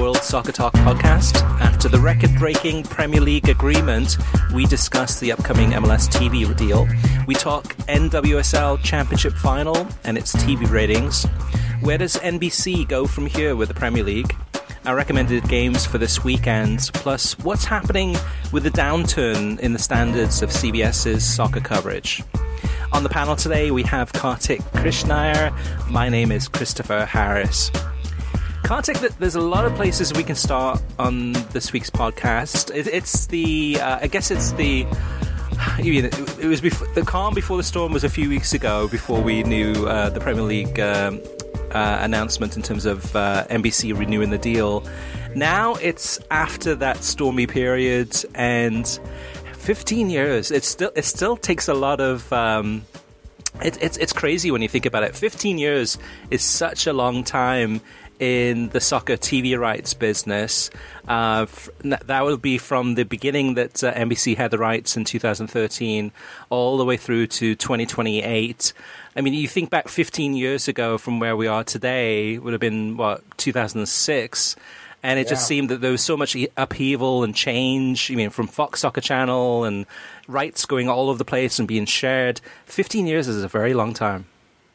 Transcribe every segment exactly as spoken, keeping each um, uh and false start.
World Soccer Talk podcast. After the record-breaking Premier League agreement, we discuss the upcoming M L S T V deal. We talk N W S L Championship Final and its T V ratings. Where does N B C go from here with the Premier League? Our recommended games for this weekend, plus what's happening with the downturn in the standards of CBS's soccer coverage. On the panel today, we have Kartik Krishnaiyer. My name is Christopher Harris. Kartik, there's a lot of places we can start on this week's podcast. It's the, uh, I guess it's the, it was before, the calm before the storm was a few weeks ago, before we knew uh, the Premier League um, uh, announcement in terms of uh, N B C renewing the deal. Now it's after that stormy period, and fifteen years. It still it still takes a lot of. Um, it, it's it's crazy when you think about it. Fifteen years is such a long time in the soccer T V rights business. Uh, that would be from the beginning that uh, N B C had the rights in two thousand thirteen, all the way through to twenty twenty-eight. I mean, you think back fifteen years ago from where we are today, would have been what two thousand six. And it yeah. just seemed that there was so much upheaval and change. I mean, from Fox Soccer Channel and rights going all over the place and being shared. Fifteen years is a very long time.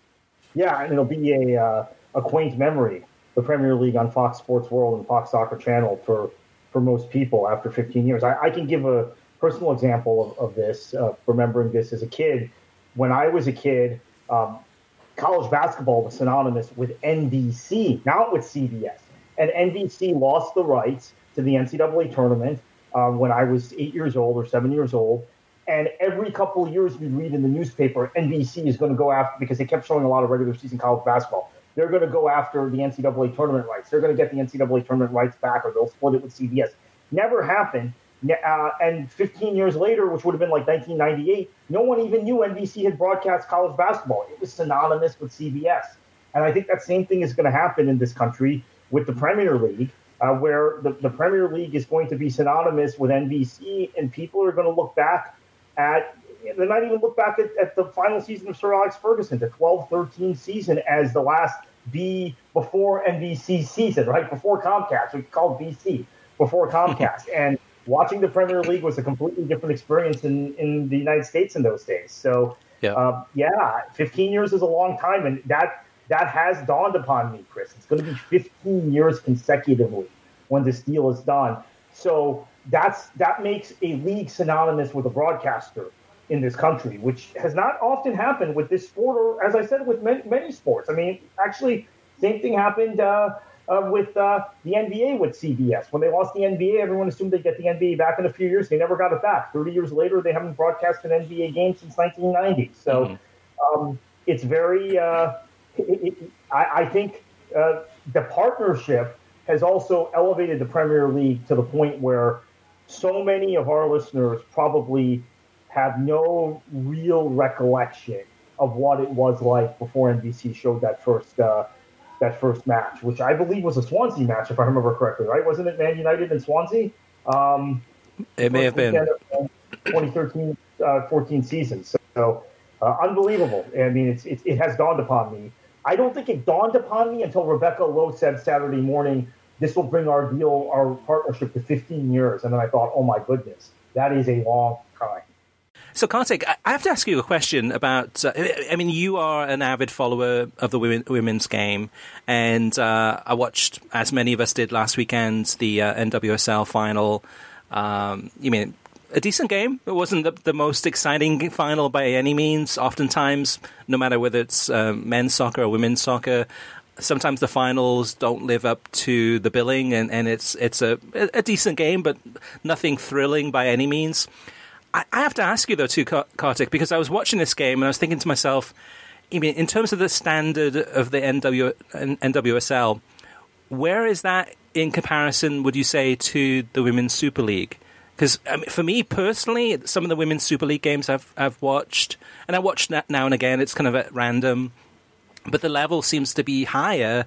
Yeah, and it'll be a uh, a quaint memory, the Premier League on Fox Sports World and Fox Soccer Channel for, for most people after fifteen years. I, I can give a personal example of, of this, uh, remembering this as a kid. When I was a kid, um, college basketball was synonymous with N B C, not with C B S. And N B C lost the rights to the N C double A tournament um, when I was eight years old or seven years old. And every couple of years you'd read in the newspaper, N B C is going to go after, because they kept showing a lot of regular season college basketball, they're going to go after the N C double A tournament rights. They're going to get the N C double A tournament rights back, or they'll split it with C B S. Never happened. Uh, and fifteen years later, which would have been like nineteen ninety-eight, no one even knew N B C had broadcast college basketball. It was synonymous with C B S. And I think that same thing is going to happen in this country with the Premier League, uh, where the, the Premier League is going to be synonymous with N B C, and people are going to look back at, they might even look back at, at the final season of Sir Alex Ferguson, the twelve thirteen season, as the last B before N B C season, right? Before Comcast, we called B C, before Comcast. And watching the Premier League was a completely different experience in, in the United States in those days. So, yeah. Uh, yeah, fifteen years is a long time, and that That has dawned upon me, Chris. It's going to be fifteen years consecutively when this deal is done. So that's that makes a league synonymous with a broadcaster in this country, which has not often happened with this sport, or as I said, with many, many sports. I mean, actually, same thing happened uh, uh, with uh, the N B A with C B S. When they lost the N B A, everyone assumed they'd get the N B A back in a few years. They never got it back. thirty years later, they haven't broadcast an N B A game since nineteen ninety. So mm-hmm. um, it's very... Uh, It, it, I, I think uh, the partnership has also elevated the Premier League to the point where so many of our listeners probably have no real recollection of what it was like before N B C showed that first uh, that first match, which I believe was a Swansea match, if I remember correctly, right? Wasn't it Man United and Swansea? Um, it may have been. twenty thirteen fourteen season. So, so uh, unbelievable. I mean, it's, it, it has dawned upon me. I don't think it dawned upon me until Rebecca Lowe said Saturday morning, this will bring our deal, our partnership to fifteen years. And then I thought, oh my goodness, that is a long time. So, Kartik, I have to ask you a question about, uh, I mean, you are an avid follower of the women, women's game, and uh, I watched, as many of us did last weekend, the uh, N W S L final. Um, you mean, a decent game. It wasn't the, the most exciting final by any means. Oftentimes, no matter whether it's uh, men's soccer or women's soccer, sometimes the finals don't live up to the billing, and, and it's it's a, a decent game, but nothing thrilling by any means. I, I have to ask you, though, too, Kartik, because I was watching this game and I was thinking to myself, I mean, in terms of the standard of the N W, N W S L, where is that in comparison, would you say, to the Women's Super League? Because I mean, for me personally, some of the Women's Super League games I've I've watched, and I watch that now and again, it's kind of at random, but the level seems to be higher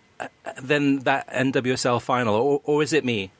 than that N W S L final, or, or is it me?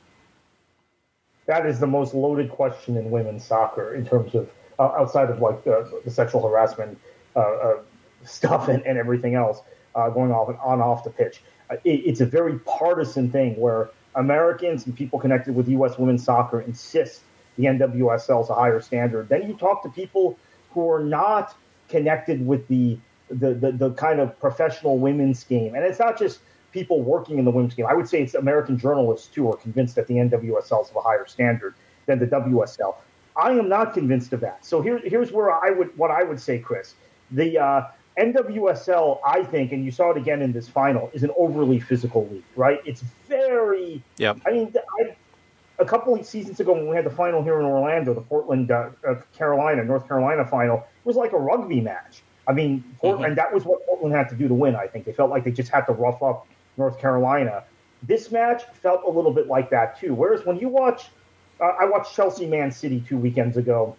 That is the most loaded question in women's soccer in terms of, uh, outside of like the, the sexual harassment uh, uh, stuff and, and everything else uh, going off and on off the pitch. Uh, it, it's a very partisan thing where Americans and people connected with U S women's soccer insist the N W S L is a higher standard. Then you talk to people who are not connected with the the, the the kind of professional women's game. And it's not just people working in the women's game. I would say it's American journalists, too, are convinced that the N W S L is of a higher standard than the W S L. I am not convinced of that. So here, here's where I would what I would say, Chris. The uh, N W S L, I think, and you saw it again in this final, is an overly physical league, right? It's very Yep. – I mean, I, a couple of seasons ago when we had the final here in Orlando, the Portland, uh, uh, Carolina, North Carolina final, it was like a rugby match. I mean, Portland, mm-hmm. that was what Portland had to do to win, I think. They felt like they just had to rough up North Carolina. This match felt a little bit like that, too. Whereas when you watch uh, – I watched Chelsea Man City two weekends ago.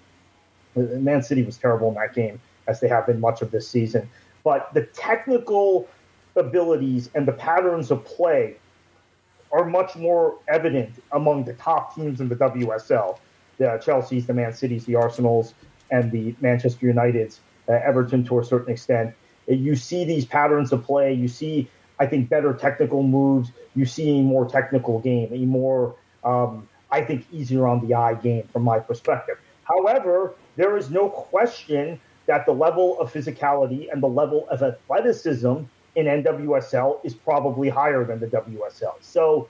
Man City was terrible in that game, as they have been much of this season. But the technical abilities and the patterns of play are much more evident among the top teams in the W S L. The Chelsea's, the Man Cities, the Arsenals, and the Manchester Uniteds, uh, Everton to a certain extent. You see these patterns of play. You see, I think, better technical moves. You see a more technical game, a more, um, I think, easier on the eye game from my perspective. However, there is no question that the level of physicality and the level of athleticism in N W S L is probably higher than the W S L. So,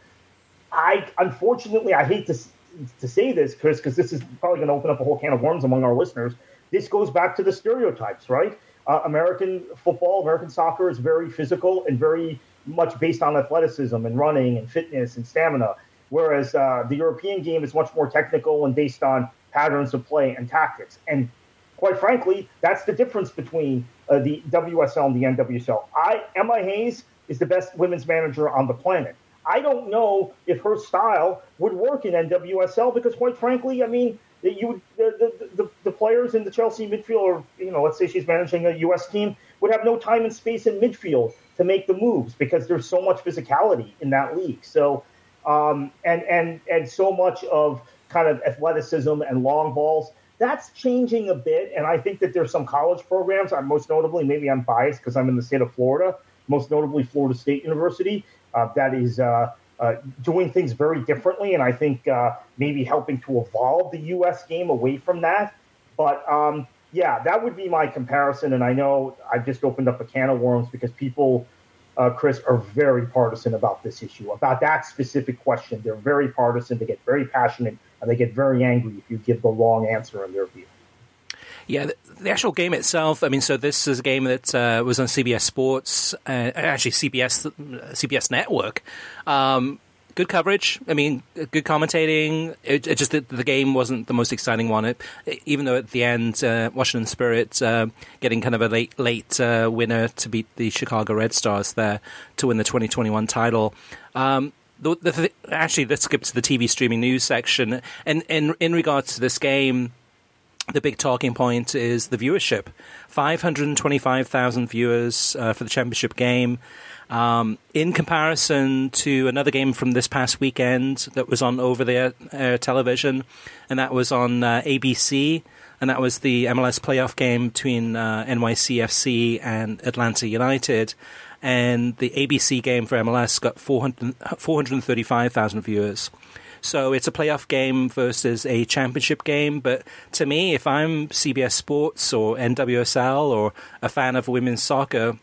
I unfortunately, I hate to to say this, Chris, because this is probably going to open up a whole can of worms among our listeners. This goes back to the stereotypes, right? Uh, American football, American soccer is very physical and very much based on athleticism and running and fitness and stamina, whereas uh, the European game is much more technical and based on patterns of play and tactics. And quite frankly, that's the difference between uh, the W S L and the N W S L. I, Emma Hayes is the best women's manager on the planet. I don't know if her style would work in N W S L because, quite frankly, I mean, you would, the, the, the, the players in the Chelsea midfield, or, you know, let's say she's managing a U S team, would have no time and space in midfield to make the moves because there's so much physicality in that league. So, um, and, and, and so much of kind of athleticism and long balls. That's changing a bit, and I think that there's some college programs, most notably, maybe I'm biased because I'm in the state of Florida, most notably Florida State University, uh, that is uh, uh, doing things very differently, and I think uh, maybe helping to evolve the U S game away from that. But, um, yeah, that would be my comparison, and I know I've just opened up a can of worms because people, uh, Chris, are very partisan about this issue, about that specific question. They're very partisan. They get very passionate, and they get very angry if you give the wrong answer in their view. Yeah, the, the actual game itself, I mean, so this is a game that uh, was on C B S Sports, uh, actually C B S C B S Network. Um, good coverage. I mean, good commentating. It, it just the, the game wasn't the most exciting one. It, even though at the end, uh, Washington Spirit uh, getting kind of a late late uh, winner to beat the Chicago Red Stars there to win the twenty twenty-one title. Um, The, the, actually, let's skip to the T V streaming news section. And in, in regards to this game, the big talking point is the viewership. five hundred twenty-five thousand viewers uh, for the championship game. Um, in comparison to another game from this past weekend that was on over-the-air uh, television, and that was on uh, A B C, and that was the M L S playoff game between uh, N Y C F C and Atlanta United. And the A B C game for M L S got four hundred, four hundred thirty-five thousand viewers. So it's a playoff game versus a championship game. But to me, if I'm C B S Sports or N W S L or a fan of women's soccer,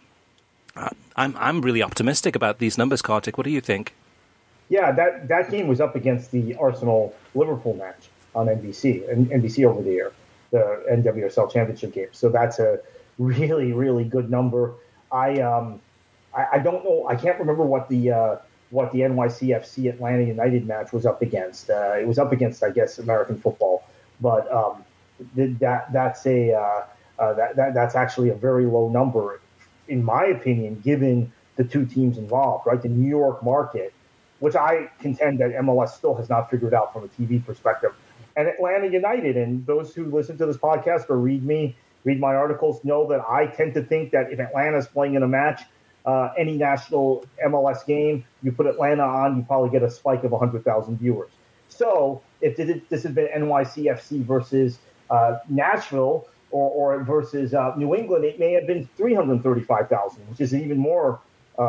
I'm I'm really optimistic about these numbers, Kartik. What do you think? Yeah, that, that game was up against the Arsenal-Liverpool match on N B C, N B C over the air, the N W S L championship game. So that's a really, really good number. I um. I don't know. I can't remember what the uh, what the N Y C F C Atlanta United match was up against. Uh, it was up against, I guess, American football. But um, that that's a uh, uh, that, that that's actually a very low number, in my opinion, given the two teams involved. Right, the New York market, which I contend that M L S still has not figured out from a T V perspective, and Atlanta United. And those who listen to this podcast or read me, read my articles, know that I tend to think that if Atlanta is playing in a match. Uh, any national M L S game, you put Atlanta on, you probably get a spike of one hundred thousand viewers. So if this had been N Y C F C versus uh, Nashville or, or versus uh, New England, it may have been three hundred thirty-five thousand, which is an even more uh,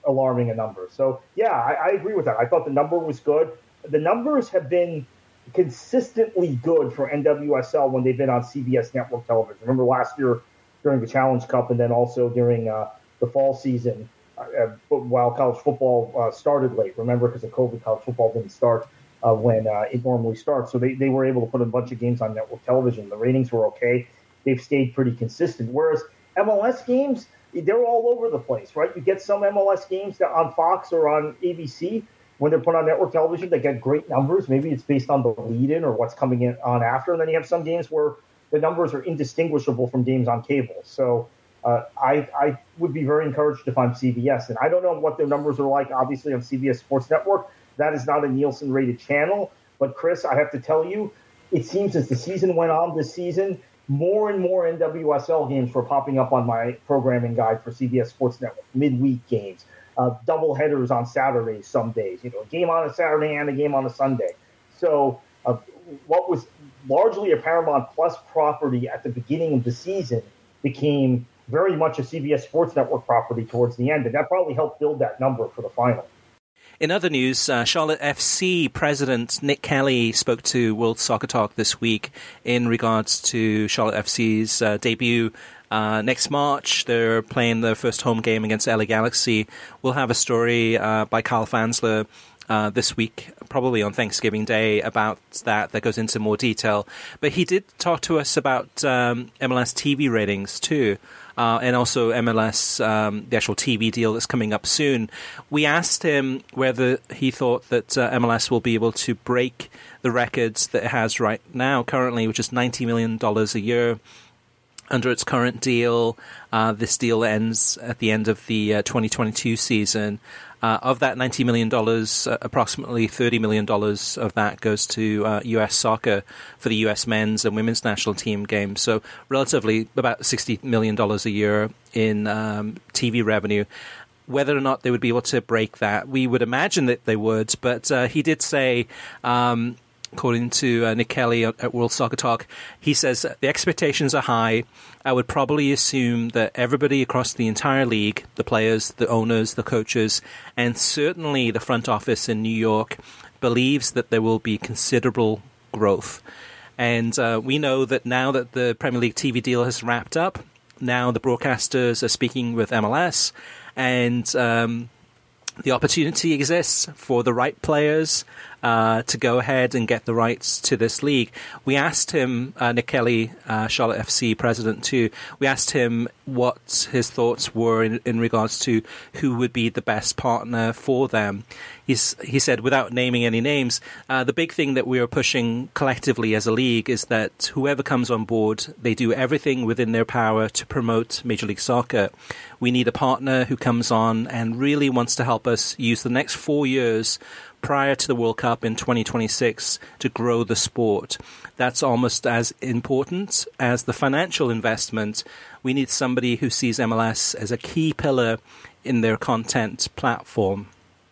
alarming a number. So, yeah, I, I agree with that. I thought the number was good. The numbers have been consistently good for N W S L when they've been on C B S network television. Remember last year during the Challenge Cup and then also during uh, the fall season uh, while college football uh, started late. Remember, because of COVID, college football didn't start uh, when uh, it normally starts. So they, they were able to put a bunch of games on network television. The ratings were okay. They've stayed pretty consistent. Whereas M L S games, they're all over the place, right? You get some M L S games that on Fox or on A B C when they're put on network television, they get great numbers. Maybe it's based on the lead-in or what's coming in on after. And then you have some games where the numbers are indistinguishable from games on cable. So uh, I, I would be very encouraged if I'm C B S. And I don't know what their numbers are like, obviously, on C B S Sports Network. That is not a Nielsen-rated channel. But, Chris, I have to tell you, it seems as the season went on this season, more and more N W S L games were popping up on my programming guide for C B S Sports Network, midweek games. Uh, double headers on Saturdays some days, you know, a game on a Saturday and a game on a Sunday. So uh, what was largely a Paramount Plus property at the beginning of the season became very much a C B S Sports Network property towards the end, and that probably helped build that number for the final. In other news, uh, Charlotte F C president Nick Kelly spoke to World Soccer Talk this week in regards to Charlotte F C's uh, debut Uh, next March. They're playing their first home game against L A Galaxy. We'll have a story uh, by Kyle Fansler uh, this week, probably on Thanksgiving Day, about that that goes into more detail. But he did talk to us about um, M L S T V ratings too, uh, and also M L S, um, the actual T V deal that's coming up soon. We asked him whether he thought that uh, M L S will be able to break the records that it has right now, currently, which is ninety million dollars a year. Under its current deal, uh, this deal ends at the end of the uh, twenty twenty-two season. Uh, of that ninety million dollars, uh, approximately thirty million dollars of that goes to uh, U S soccer for the U S men's and women's national team games. So relatively about sixty million dollars a year in um, T V revenue. Whether or not they would be able to break that, we would imagine that they would. But uh, he did say... Um, According to uh, Nick Kelly at World Soccer Talk, he says the expectations are high. I would probably assume that everybody across the entire league, the players, the owners, the coaches, and certainly the front office in New York, believes that there will be considerable growth. And uh, we know that now that the Premier League T V deal has wrapped up, now the broadcasters are speaking with M L S, and um, the opportunity exists for the right players uh, to go ahead and get the rights to this league. We asked him, uh, Nick Kelly, uh, Charlotte F C president too, we asked him what his thoughts were in, in regards to who would be the best partner for them. He's, he said, without naming any names, uh, the big thing that we are pushing collectively as a league is that whoever comes on board, they do everything within their power to promote Major League Soccer. We need a partner who comes on and really wants to help us use the next four years prior to the World Cup in twenty twenty-six to grow the sport. That's almost as important as the financial investment. We need somebody who sees M L S as a key pillar in their content platform.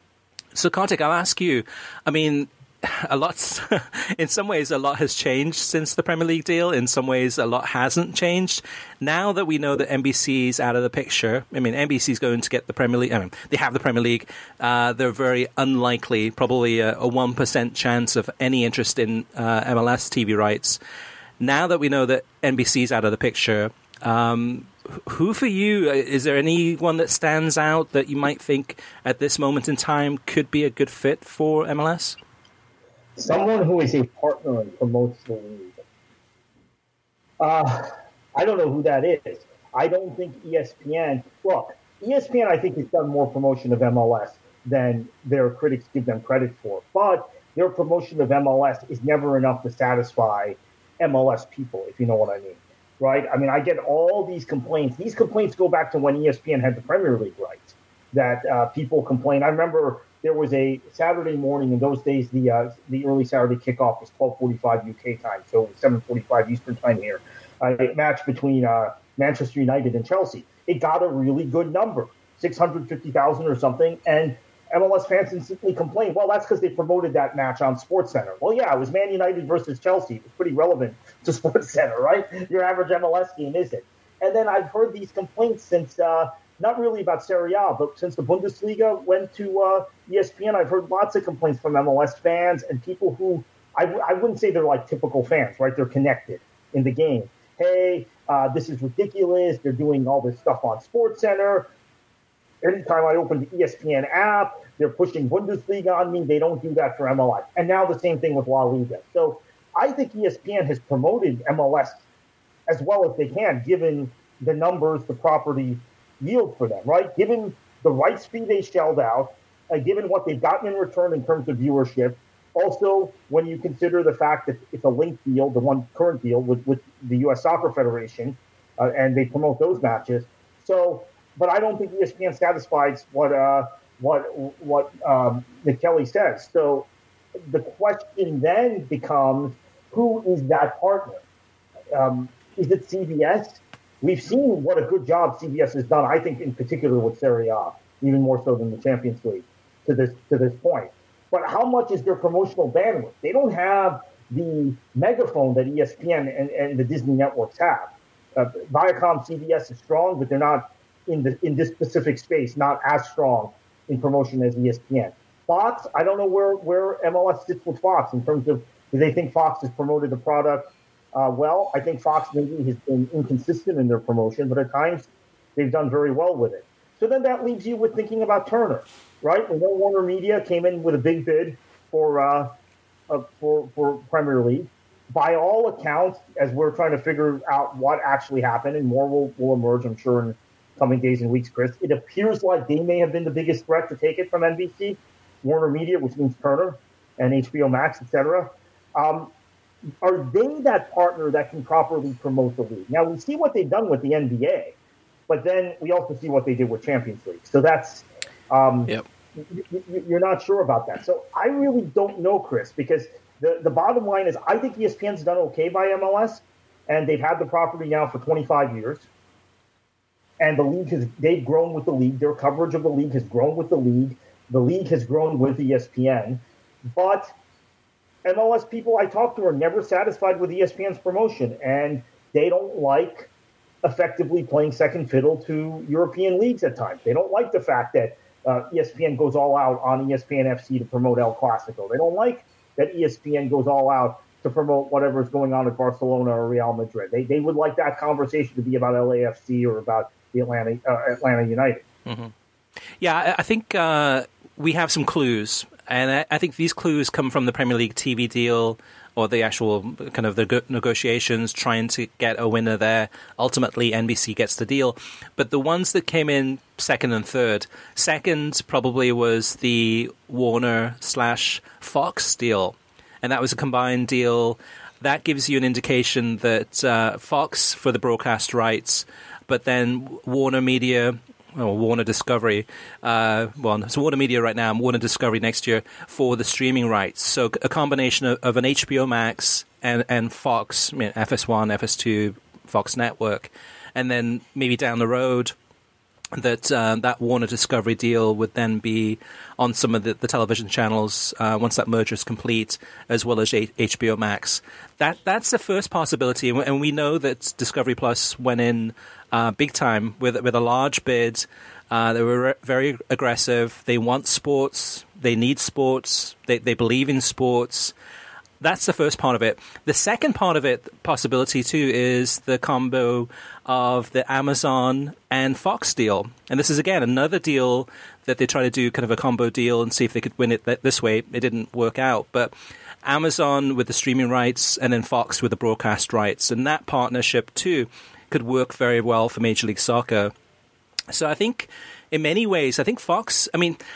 So, Kartik, I'll ask you, I mean, a lot, in some ways, a lot has changed since the Premier League deal. In some ways, a lot hasn't changed. Now that we know that N B C is out of the picture, I mean, N B C is going to get the Premier League. I mean, they have the Premier League. Uh, they're very unlikely, probably a, a one percent chance of any interest in uh, M L S T V rights. Now that we know that N B C is out of the picture, um, who for you, is there anyone that stands out that you might think at this moment in time could be a good fit for M L S? Someone who is a partner and promotes the league. Uh, I don't know who that is. I don't think E S P N... Look, E S P N, I think, has done more promotion of M L S than their critics give them credit for. But their promotion of M L S is never enough to satisfy M L S people, if you know what I mean. Right? I mean, I get all these complaints. These complaints go back to when E S P N had the Premier League rights, that uh, people complain. I remember... There was a Saturday morning in those days. The uh, the early Saturday kickoff was twelve forty-five U K time, so seven forty-five Eastern time here. Uh, a match between uh, Manchester United and Chelsea. It got a really good number, six hundred fifty thousand or something, and M L S fans instantly complained. Well, that's because they promoted that match on SportsCenter. Well, yeah, it was Man United versus Chelsea. It was pretty relevant to SportsCenter, right? Your average M L S game isn't. And then I've heard these complaints since uh, not really about Serie A, but since the Bundesliga went to uh, E S P N, I've heard lots of complaints from M L S fans and people who, I, w- I wouldn't say they're like typical fans, right? They're connected in the game. Hey, uh, this is ridiculous. They're doing all this stuff on SportsCenter. Anytime I open the E S P N app, they're pushing Bundesliga on me. They don't do that for M L S. And now the same thing with La Liga. So I think E S P N has promoted M L S as well as they can, given the numbers, the property yield for them, right? Given the rights fee they shelled out, uh, given what they've gotten in return in terms of viewership. Also, when you consider the fact that it's a linked deal, the one current deal with, with the U S Soccer Federation, uh, and they promote those matches. So, but I don't think E S P N satisfies what uh, what what um, Nick Kelly says. So the question then becomes, who is that partner? Um, is it C B S? We've seen what a good job C B S has done, I think, in particular with Serie A, even more so than the Champions League to this to this point. But how much is their promotional bandwidth? They don't have the megaphone that E S P N and, and the Disney networks have. Uh, Viacom, C B S is strong, but they're not in the in this specific space, not as strong in promotion as E S P N. Fox, I don't know where, where M L S sits with Fox in terms of, do they think Fox has promoted the product uh, well? I think Fox maybe has been inconsistent in their promotion, but at times they've done very well with it. So then that leaves you with thinking about Turner, right? We know Warner Media came in with a big bid for uh, uh, for for Premier League. By all accounts, as we're trying to figure out what actually happened, and more will, will emerge, I'm sure, in coming days and weeks, Chris, it appears like they may have been the biggest threat to take it from N B C, Warner Media, which means Turner, and H B O Max, et cetera. Um, are they that partner that can properly promote the league? Now, we see what they've done with the N B A, but then we also see what they did with Champions League. So that's um, yep. You're not sure about that. So I really don't know, Chris, because the, the bottom line is I think E S P N's done okay by M L S, and they've had the property now for twenty-five years. And the league has, they've grown with the league. Their coverage of the league has grown with the league. The league has grown with E S P N. But M L S people I talk to are never satisfied with E S P N's promotion, and they don't like effectively playing second fiddle to European leagues at times. They don't like the fact that uh, E S P N goes all out on E S P N F C to promote El Clasico. They don't like that E S P N goes all out to promote whatever is going on at Barcelona or Real Madrid. They they would like that conversation to be about L A F C or about the Atlanta uh, Atlanta United. Mm-hmm. Yeah, I think uh, we have some clues, and I, I think these clues come from the Premier League T V deal or the actual kind of the negotiations trying to get a winner there. Ultimately, N B C gets the deal. But the ones that came in second and third, second probably was the Warner slash Fox deal. And that was a combined deal. That gives you an indication that uh, Fox for the broadcast rights, but then Warner Media, or Warner Discovery, uh, well, it's Warner Media right now, and Warner Discovery next year for the streaming rights. So a combination of, of an H B O Max and, and Fox, I mean, F S one, F S two, Fox Network, and then maybe down the road, that uh, that Warner Discovery deal would then be on some of the, the television channels uh, once that merger is complete, as well as H B O Max. That that's the first possibility, and we know that Discovery Plus went in uh, big time with with a large bid. Uh, they were re- very aggressive. They want sports. They need sports. They they believe in sports. That's the first part of it. The second part of it, possibility too, is the combo of the Amazon and Fox deal. And this is, again, another deal that they try to do kind of a combo deal and see if they could win it this way. It didn't work out. But Amazon with the streaming rights and then Fox with the broadcast rights. And that partnership too could work very well for Major League Soccer. So I think in many ways, I think Fox, I mean,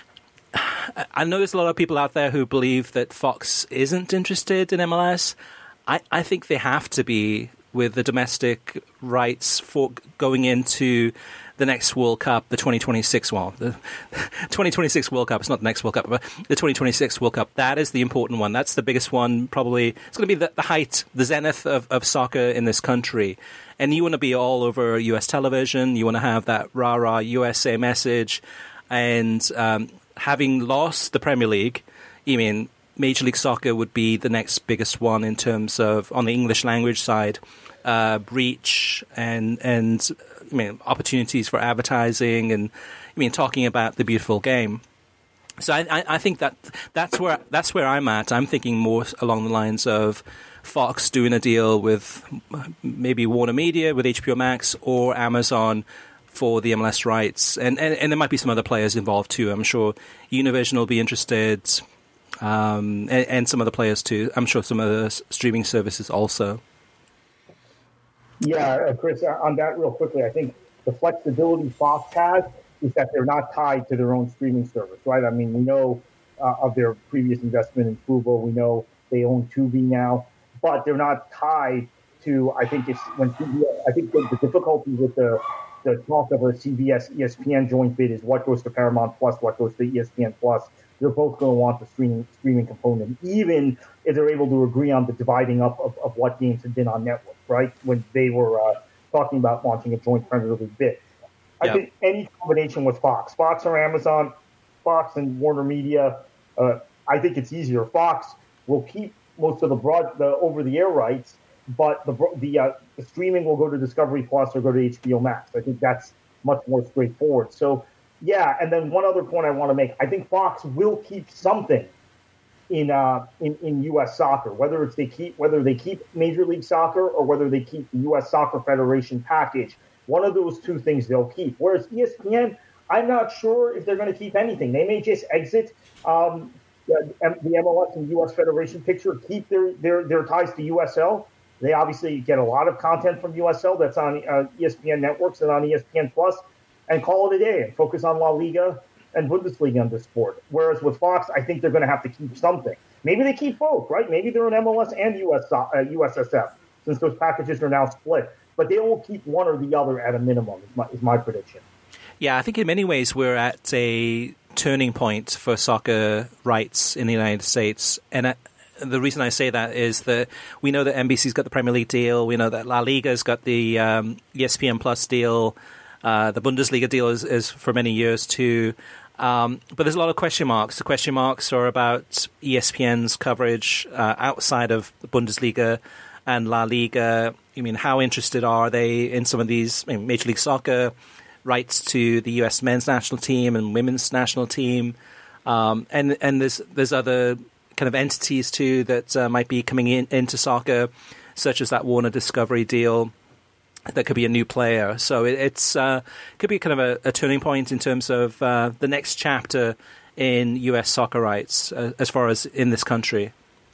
I know there's a lot of people out there who believe that Fox isn't interested in M L S. I, I think they have to be with the domestic rights for going into the next World Cup, the twenty twenty-six one. The twenty twenty-six World Cup, it's not the next World Cup, but the twenty twenty-six World Cup. That is the important one. That's the biggest one, probably. It's going to be the, the height, the zenith of, of soccer in this country. And you want to be all over U S television. You want to have that rah-rah U S A message. And um, having lost the Premier League, I mean, Major League Soccer would be the next biggest one in terms of, on the English language side, uh, reach and and I mean, opportunities for advertising and, I mean, talking about the beautiful game. So I, I, I think that that's where that's where I'm at. I'm thinking more along the lines of Fox doing a deal with maybe Warner Media with H B O Max or Amazon for the M L S rights, and, and and there might be some other players involved too. I'm sure Univision will be interested, um, and, and some other players too. I'm sure some other streaming services also. Yeah, Chris, on that real quickly, I think the flexibility Fox has is that they're not tied to their own streaming service, right? I mean, we know uh, of their previous investment in Fubo. We know they own Tubi now, but they're not tied to, I think it's when C B S, I think the, the difficulty with the, the talk of a C B S E S P N joint bid is what goes to Paramount Plus, what goes to E S P N Plus. They're both going to want the streaming streaming component, even if they're able to agree on the dividing up of, of what games have been on network, right? When they were uh, talking about launching a joint Premier League bid. I yep. think any combination with Fox, Fox or Amazon, Fox and Warner Media, uh, I think it's easier. Fox will keep most of the broad, the over-the-air rights, but the the, uh, the streaming will go to Discovery Plus or go to H B O Max. I think that's much more straightforward. So, yeah, and then one other point I want to make: I think Fox will keep something in uh, in, in U S soccer, whether it's they keep whether they keep Major League Soccer or whether they keep the U S Soccer Federation package. One of those two things they'll keep. Whereas E S P N, I'm not sure if they're going to keep anything. They may just exit um, the, the M L S and U S Federation picture, keep their, their, their ties to U S L. They obviously get a lot of content from U S L that's on uh, E S P N networks and on E S P N Plus, and call it a day and focus on La Liga and Bundesliga on this sport. Whereas with Fox, I think they're going to have to keep something. Maybe they keep both, right? Maybe they're an M L S and U S, uh, U S S F, since those packages are now split. But they will keep one or the other at a minimum, is my, is my prediction. Yeah, I think in many ways we're at a turning point for soccer rights in the United States. And I, the reason I say that is that we know that N B C's got the Premier League deal. We know that La Liga's got the um, E S P N Plus deal. Uh, the Bundesliga deal is, is for many years too. Um, but there's a lot of question marks. The question marks are about E S P N's coverage uh, outside of the Bundesliga and La Liga. I mean, how interested are they in some of these I mean, Major League Soccer rights to the U S men's national team and women's national team? Um, and and there's there's other kind of entities too that uh, might be coming in into soccer, such as that Warner Discovery deal. That could be a new player. So it, it's uh, could be kind of a, a turning point in terms of uh, the next chapter in U S soccer rights uh, as far as in this country.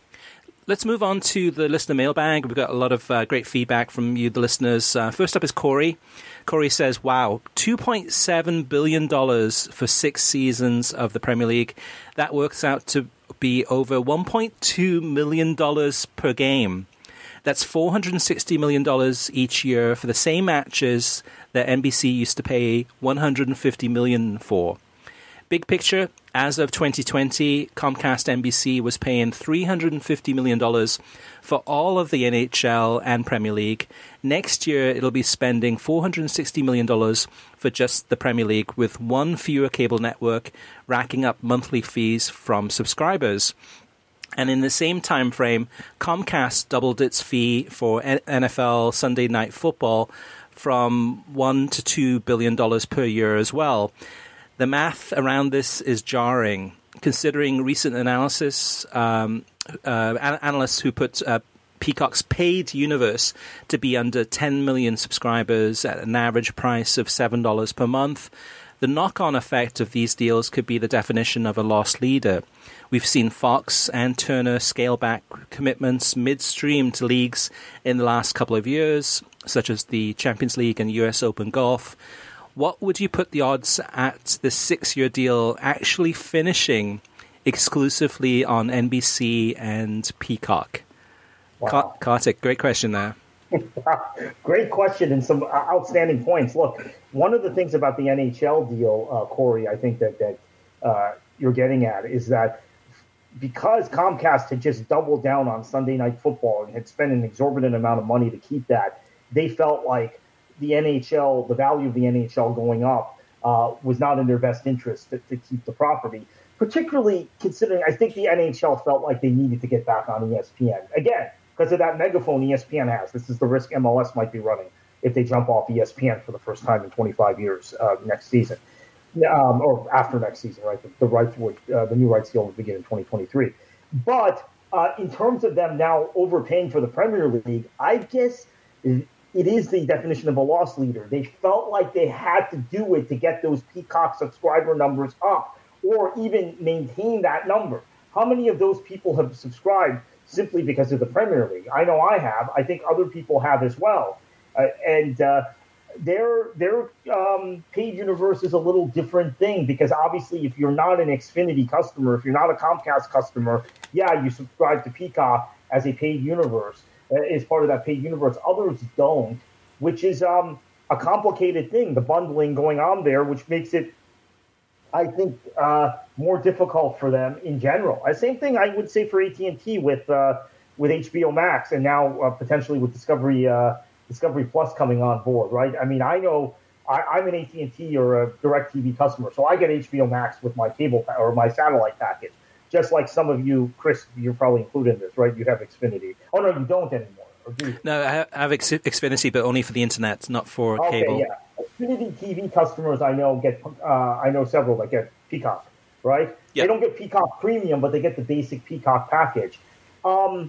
Let's move on to the listener mailbag. We've got a lot of uh, great feedback from you, the listeners. Uh, first up is Corey. Corey says, wow, two point seven billion dollars for six seasons of the Premier League. That works out to be over one point two million dollars per game. That's four hundred sixty million dollars each year for the same matches that N B C used to pay one hundred fifty million dollars for. Big picture, as of twenty twenty, Comcast N B C was paying three hundred fifty million dollars for all of the N H L and Premier League. Next year, it'll be spending four hundred sixty million dollars for just the Premier League, with one fewer cable network racking up monthly fees from subscribers. And in the same time frame, Comcast doubled its fee for N F L Sunday Night Football from one to two billion dollars per year as well. The math around this is jarring, considering recent analysis, um, uh, analysts who put uh, Peacock's paid universe to be under ten million subscribers at an average price of seven dollars per month. The knock-on effect of these deals could be the definition of a lost leader. We've seen Fox and Turner scale back commitments midstream to leagues in the last couple of years, such as the Champions League and U S Open Golf. What would you put the odds at the six-year deal actually finishing exclusively on N B C and Peacock? Wow. Kartik, great question there. Great question and some outstanding points. Look, one of the things about the N H L deal, uh, Corey, I think that, that uh, you're getting at is that because Comcast had just doubled down on Sunday Night Football and had spent an exorbitant amount of money to keep that, they felt like the N H L, the value of the N H L going up uh, was not in their best interest to, to keep the property, particularly considering I think the N H L felt like they needed to get back on E S P N. Again, because of that megaphone E S P N has. This is the risk M L S might be running. if they jump off E S P N for the first time in twenty-five years uh, next season, um, or after next season, right? The, the rights would, uh, the new rights deal would begin in twenty twenty-three. But uh, in terms of them now overpaying for the Premier League, I guess it is the definition of a loss leader. They felt like they had to do it to get those Peacock subscriber numbers up, or even maintain that number. How many of those people have subscribed simply because of the Premier League? I know I have. I think other people have as well. Uh, and uh, their their um, paid universe is a little different thing, because obviously if you're not an Xfinity customer, if you're not a Comcast customer, yeah, you subscribe to Peacock as a paid universe, uh, as part of that paid universe. Others don't, which is um, a complicated thing, the bundling going on there, which makes it, I think, uh, more difficult for them in general. The same thing I would say for A T and T with uh, with H B O Max, and now uh, potentially with Discovery uh, Discovery Plus coming on board, right? I mean, I know I, I'm an A T and T or a DirecTV customer, so I get H B O Max with my cable pa- or my satellite package, just like some of you, Chris, you're probably included in this, right? You have Xfinity. Oh, no, you don't anymore. Or do you? No, I have X- Xfinity, but only for the internet, not for okay, cable. Yeah. Xfinity T V customers, I know get. Uh, I know several that get Peacock, right? Yep. They don't get Peacock Premium, but they get the basic Peacock package. Um,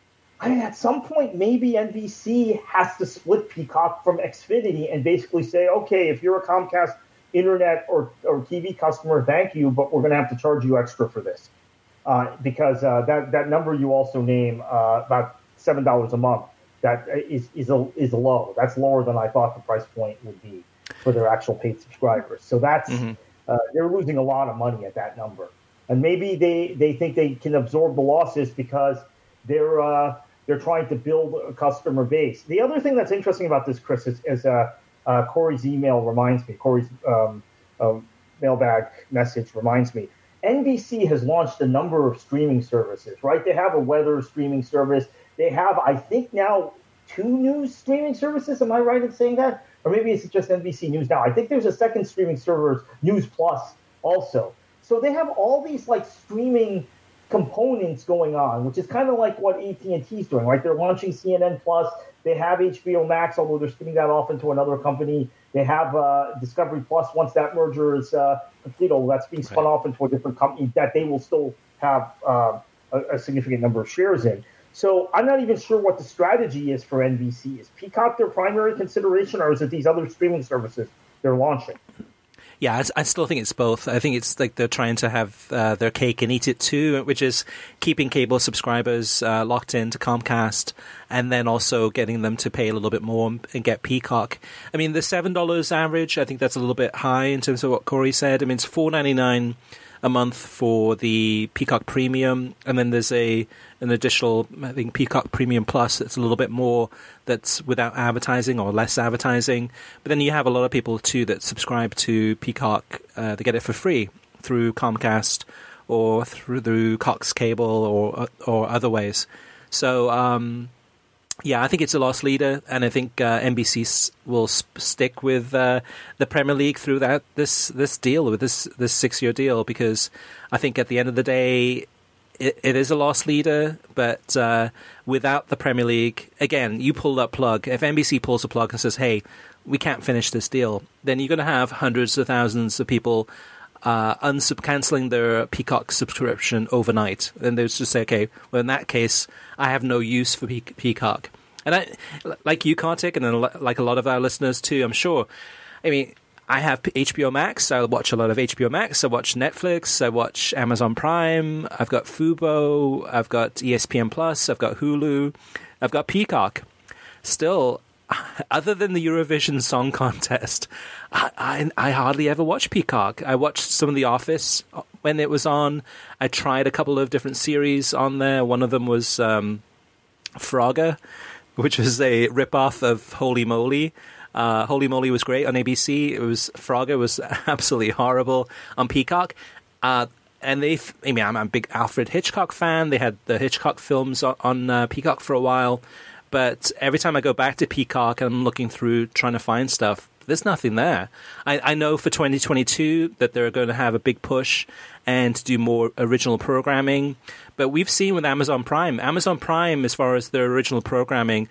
I mean, at some point, maybe N B C has to split Peacock from Xfinity and basically say, okay, if you're a Comcast internet or, or T V customer, thank you, but we're going to have to charge you extra for this. Uh, because uh, that, that number you also name, uh, about seven dollars a month, that is is a, is low. That's lower than I thought the price point would be for their actual paid subscribers. So that's mm-hmm. uh, they're losing a lot of money at that number. And maybe they, they think they can absorb the losses because they're uh, they're trying to build a customer base. The other thing that's interesting about this, Chris, is, is uh, uh, Corey's email reminds me, Corey's um, uh, mailbag message reminds me, N B C has launched a number of streaming services, right? They have a weather streaming service. They have, I think now, two news streaming services. Am I right in saying that? Or maybe it's just N B C News Now. I think there's a second streaming service, News Plus, also. So they have all these like streaming components going on, which is kind of like what A T and T is doing, right? They're launching C N N Plus. They have H B O Max, although they're spinning that off into another company. They have uh, Discovery Plus. Once that merger is uh, complete, or that's being spun right. off into a different company that they will still have uh, a, a significant number of shares in. So I'm not even sure what the strategy is for N B C. Is Peacock their primary consideration, or is it these other streaming services they're launching? Yeah, I, I still think it's both. I think it's like they're trying to have uh, their cake and eat it too, which is keeping cable subscribers uh, locked into Comcast and then also getting them to pay a little bit more and get Peacock. I mean, the seven dollars average, I think that's a little bit high in terms of what Corey said. I mean, it's four ninety-nine a month for the Peacock Premium, and then there's a an additional, I think, Peacock Premium Plus that's a little bit more, that's without advertising or less advertising. But then you have a lot of people too that subscribe to Peacock. Uh, they get it for free through Comcast or through, through Cox Cable or or other ways. So um, yeah, I think it's a loss leader, and I think uh, N B C will sp- stick with uh, the Premier League through that this this deal, with this this six year deal, because I think at the end of the day, it, it is a loss leader. But uh, without the Premier League, again, you pull that plug. If N B C pulls a plug and says, "Hey, we can't finish this deal," then you're going to have hundreds of thousands of people uh, unsub- cancelling their Peacock subscription overnight. And they'll just say, okay, well, in that case, I have no use for Pe- Peacock. And I, like you, Kartik, and then like a lot of our listeners too, I'm sure. I mean, I have H B O Max. I watch a lot of H B O Max. I watch Netflix. I watch Amazon Prime. I've got Fubo. I've got E S P N Plus. I've got Hulu. I've got Peacock. Still, other than the Eurovision Song Contest, I, I, I hardly ever watch Peacock. I watched some of The Office when it was on. I tried a couple of different series on there. One of them was um, Frogger, which was a rip-off of Holy Moly. Uh, Holy Moly was great on A B C. It was Frogger was absolutely horrible on Peacock. Uh, and they, I mean, I'm a big Alfred Hitchcock fan. They had the Hitchcock films on, on uh, Peacock for a while. But every time I go back to Peacock and I'm looking through trying to find stuff, there's nothing there. I, I know for twenty twenty-two that they're going to have a big push and do more original programming. But we've seen with Amazon Prime, Amazon Prime, as far as their original programming,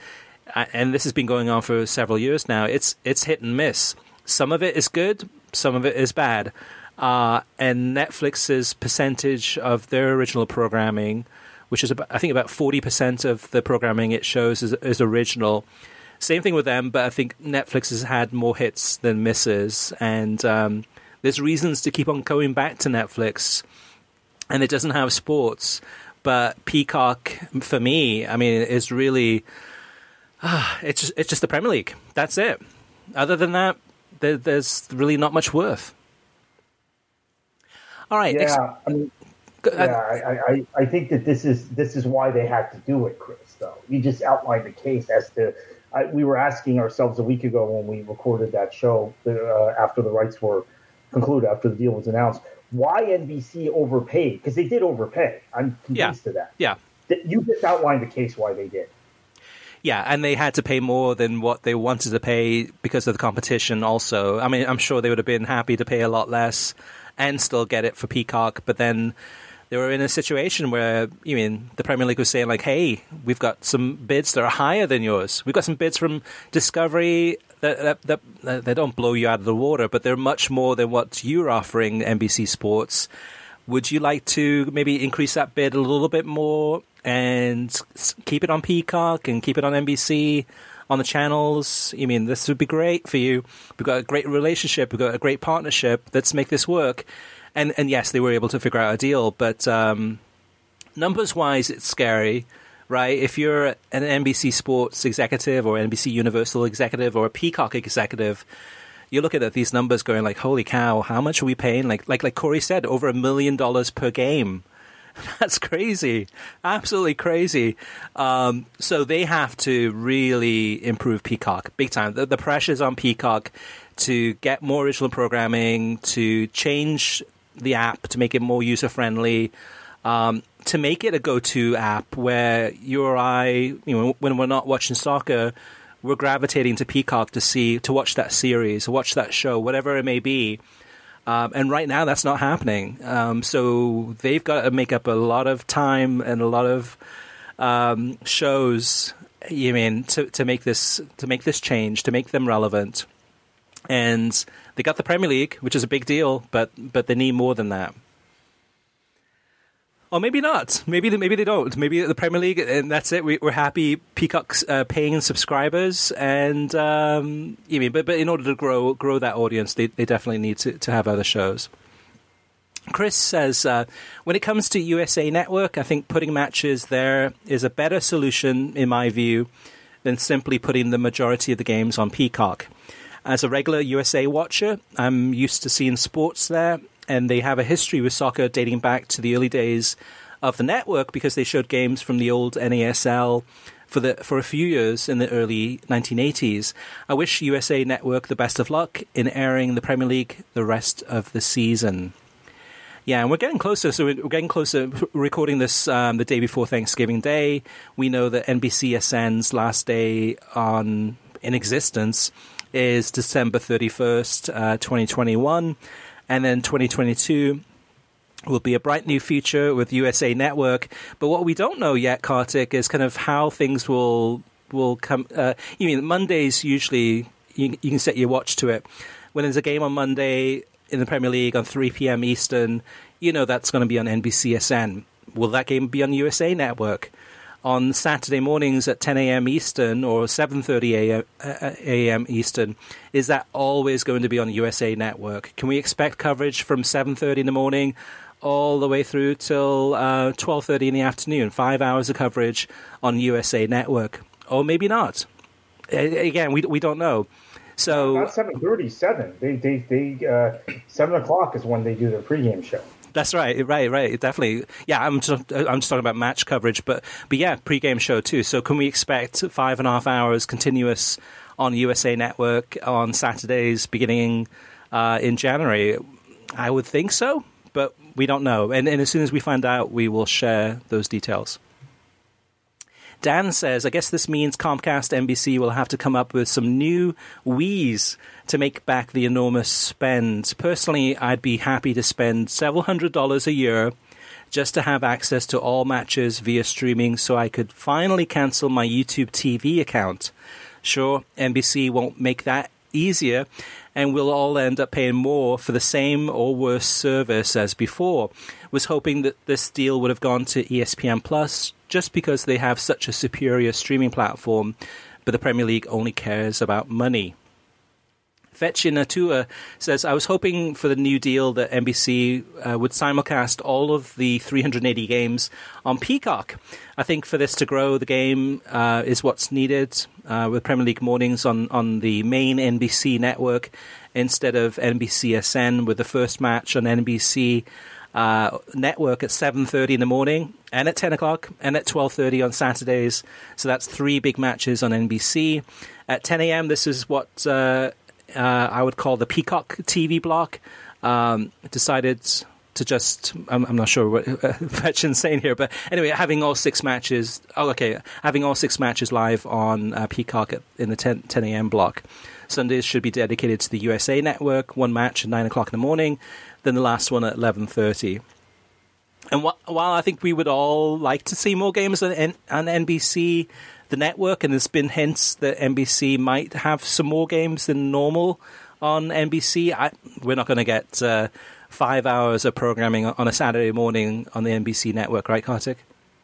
and this has been going on for several years now. It's it's hit and miss. Some of it is good, some of it is bad. Uh, and Netflix's percentage of their original programming, which is about, I think about forty percent of the programming it shows is, is original. Same thing with them, but I think Netflix has had more hits than misses. And um, there's reasons to keep on going back to Netflix. And it doesn't have sports. But Peacock, for me, I mean, is really... Uh, it's, just, it's just the Premier League. That's it. Other than that, there, there's really not much worth. All right. Yeah, Ex- I mean, yeah, I, I, I think that this is this is why they had to do it, Chris. Though you just outlined the case as to I, we were asking ourselves a week ago when we recorded that show uh, after the rights were concluded, after the deal was announced, why N B C overpaid, because they did overpay. I'm convinced yeah. of that. Yeah, you just outlined the case why they did. Yeah, and they had to pay more than what they wanted to pay because of the competition. Also, I mean, I'm sure they would have been happy to pay a lot less and still get it for Peacock, but then they were in a situation where, you mean, the Premier League was saying, like, hey, we've got some bids that are higher than yours. We've got some bids from Discovery that, that, that, that they don't blow you out of the water, but they're much more than what you're offering N B C Sports. Would you like to maybe increase that bid a little bit more and keep it on Peacock and keep it on N B C? On the channels? I mean, this would be great for you. We've got a great relationship. We've got a great partnership. Let's make this work. And and yes, they were able to figure out a deal. But um, numbers-wise, it's scary, right? If you're an N B C Sports executive or N B C Universal executive or a Peacock executive, you look at these numbers going like, holy cow, how much are we paying? Like like like Corey said, over a million dollars per game. That's crazy. Absolutely crazy. Um, so they have to really improve Peacock big time. The, the pressure's on Peacock to get more original programming, to change the app to make it more user-friendly, um, to make it a go-to app where you or I, you know, when we're not watching soccer, we're gravitating to Peacock to see, to watch that series, watch that show, whatever it may be. Um, and right now, that's not happening. Um, so they've got to make up a lot of time and a lot of um, shows. You mean to, to make this to make this change, to make them relevant. And they got the Premier League, which is a big deal, but but they need more than that. Or maybe not. Maybe they, maybe they don't. Maybe the Premier League, and that's it. We, we're happy Peacock's uh, paying subscribers, and um, you mean, but but in order to grow grow that audience, they they definitely need to, to have other shows. Chris says, uh, when it comes to U S A Network, I think putting matches there is a better solution, in my view, than simply putting the majority of the games on Peacock. As a regular U S A watcher, I'm used to seeing sports there. And they have a history with soccer dating back to the early days of the network because they showed games from the old N A S L for the for a few years in the early nineteen eighties. I wish U S A Network the best of luck in airing the Premier League the rest of the season. Yeah, and we're getting closer. So we're getting closer. We're recording this um, the day before Thanksgiving Day. We know that N B C S N's last day on in existence is December thirty-first, uh, twenty twenty-one. And then twenty twenty-two will be a bright new future with U S A Network. But what we don't know yet, Kartik, is kind of how things will will come. Uh, you mean Mondays usually you, you can set your watch to it. When there's a game on Monday in the Premier League on three p.m. Eastern, you know that's going to be on N B C S N. Will that game be on U S A Network? On Saturday mornings at ten a.m. Eastern or seven thirty a.m. Eastern, is that always going to be on U S A Network? Can we expect coverage from seven thirty in the morning all the way through till uh, twelve thirty in the afternoon? Five hours of coverage on U S A Network. Or maybe not. Again, we we don't know. So not seven thirty, seven. They, they, they, uh, seven o'clock is when they do their pregame show. That's right, right, right. Definitely. Yeah, I'm just, I'm just talking about match coverage, but but yeah, pre-game show too. So can we expect five and a half hours continuous on U S A Network on Saturdays beginning uh, in January? I would think so, but we don't know. And, and as soon as we find out, we will share those details. Dan says, I guess this means Comcast N B C will have to come up with some new Wiis to make back the enormous spend. Personally, I'd be happy to spend several hundred dollars a year just to have access to all matches via streaming so I could finally cancel my YouTube T V account. Sure, N B C won't make that easier, and we'll all end up paying more for the same or worse service as before. Was hoping that this deal would have gone to E S P N Plus just because they have such a superior streaming platform, but the Premier League only cares about money. Fetchin Atua says, I was hoping for the new deal that N B C uh, would simulcast all of the three hundred eighty games on Peacock. I think for this to grow, the game uh, is what's needed uh, with Premier League mornings on, on the main N B C network instead of N B C S N with the first match on N B C uh, network at seven thirty in the morning and at ten o'clock and at twelve thirty on Saturdays. So that's three big matches on N B C. At ten a.m., this is what... Uh, Uh, I would call the Peacock T V block. Um, decided to just, I'm, I'm not sure what uh, Fetchin's saying here, but anyway, having all six matches, oh, okay, having all six matches live on uh, Peacock at, in the ten a.m. block. Sundays should be dedicated to the U S A Network, one match at nine o'clock in the morning, then the last one at eleven thirty. And wh- while I think we would all like to see more games on, N- on N B C, the network, and there's been hints that N B C might have some more games than normal on N B C. I, we're not going to get uh, five hours of programming on a Saturday morning on the N B C network, right, Kartik?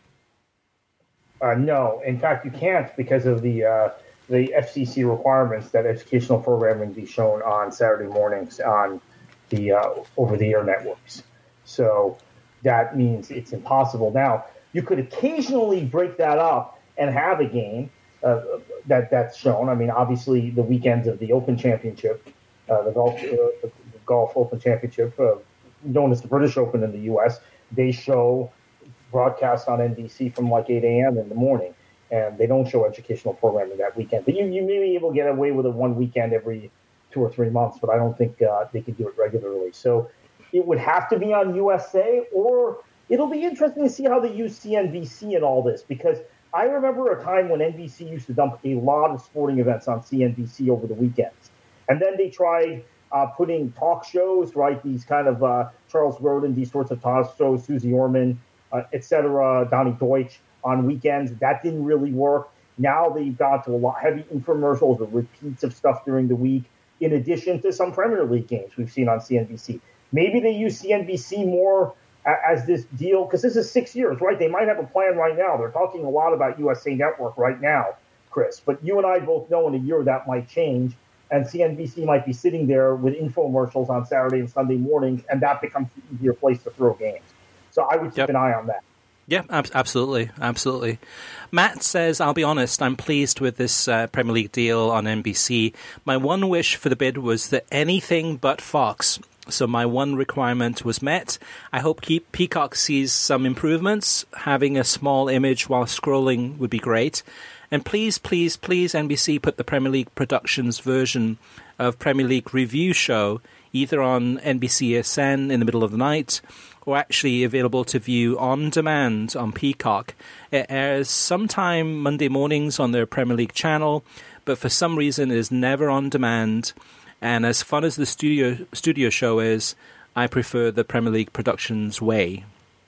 Uh, no, in fact, you can't because of the uh, the F C C requirements that educational programming be shown on Saturday mornings on the uh, over-the-air networks. So that means it's impossible. Now, you could occasionally break that up and have a game uh, that that's shown. I mean, obviously, the weekends of the Open Championship, uh, the golf uh, the golf Open Championship, uh, known as the British Open in the U S, they show broadcast on N B C from like eight a.m. in the morning, and they don't show educational programming that weekend. But you, you may be able to get away with it one weekend every two or three months, but I don't think uh, they can do it regularly. So it would have to be on U S A, or it'll be interesting to see how they use C N B C in all this, because I remember a time when N B C used to dump a lot of sporting events on C N B C over the weekends. And then they tried uh, putting talk shows, right, these kind of uh, Charles Grodin, these sorts of talk shows, Susie Orman, uh, et cetera, Donnie Deutsch on weekends. That didn't really work. Now they've got to a lot heavy infomercials or repeats of stuff during the week, in addition to some Premier League games we've seen on C N B C. Maybe they use C N B C more as this deal, because this is six years, right? They might have a plan right now. They're talking a lot about U S A Network right now, Chris. But you and I both know in a year that might change, and C N B C might be sitting there with infomercials on Saturday and Sunday mornings, and that becomes an easier place to throw games. So I would keep yep. an eye on that. Yeah, ab- absolutely, absolutely. Matt says, I'll be honest, I'm pleased with this uh, Premier League deal on N B C. My one wish for the bid was that anything but Fox. So my one requirement was met. I hope keep Peacock sees some improvements. Having a small image while scrolling would be great. And please, please, please, N B C, put the Premier League Productions version of Premier League Review Show either on N B C S N in the middle of the night or actually available to view on demand on Peacock. It airs sometime Monday mornings on their Premier League channel, but for some reason it is never on demand. And as fun as the studio studio show is, I prefer the Premier League Productions way.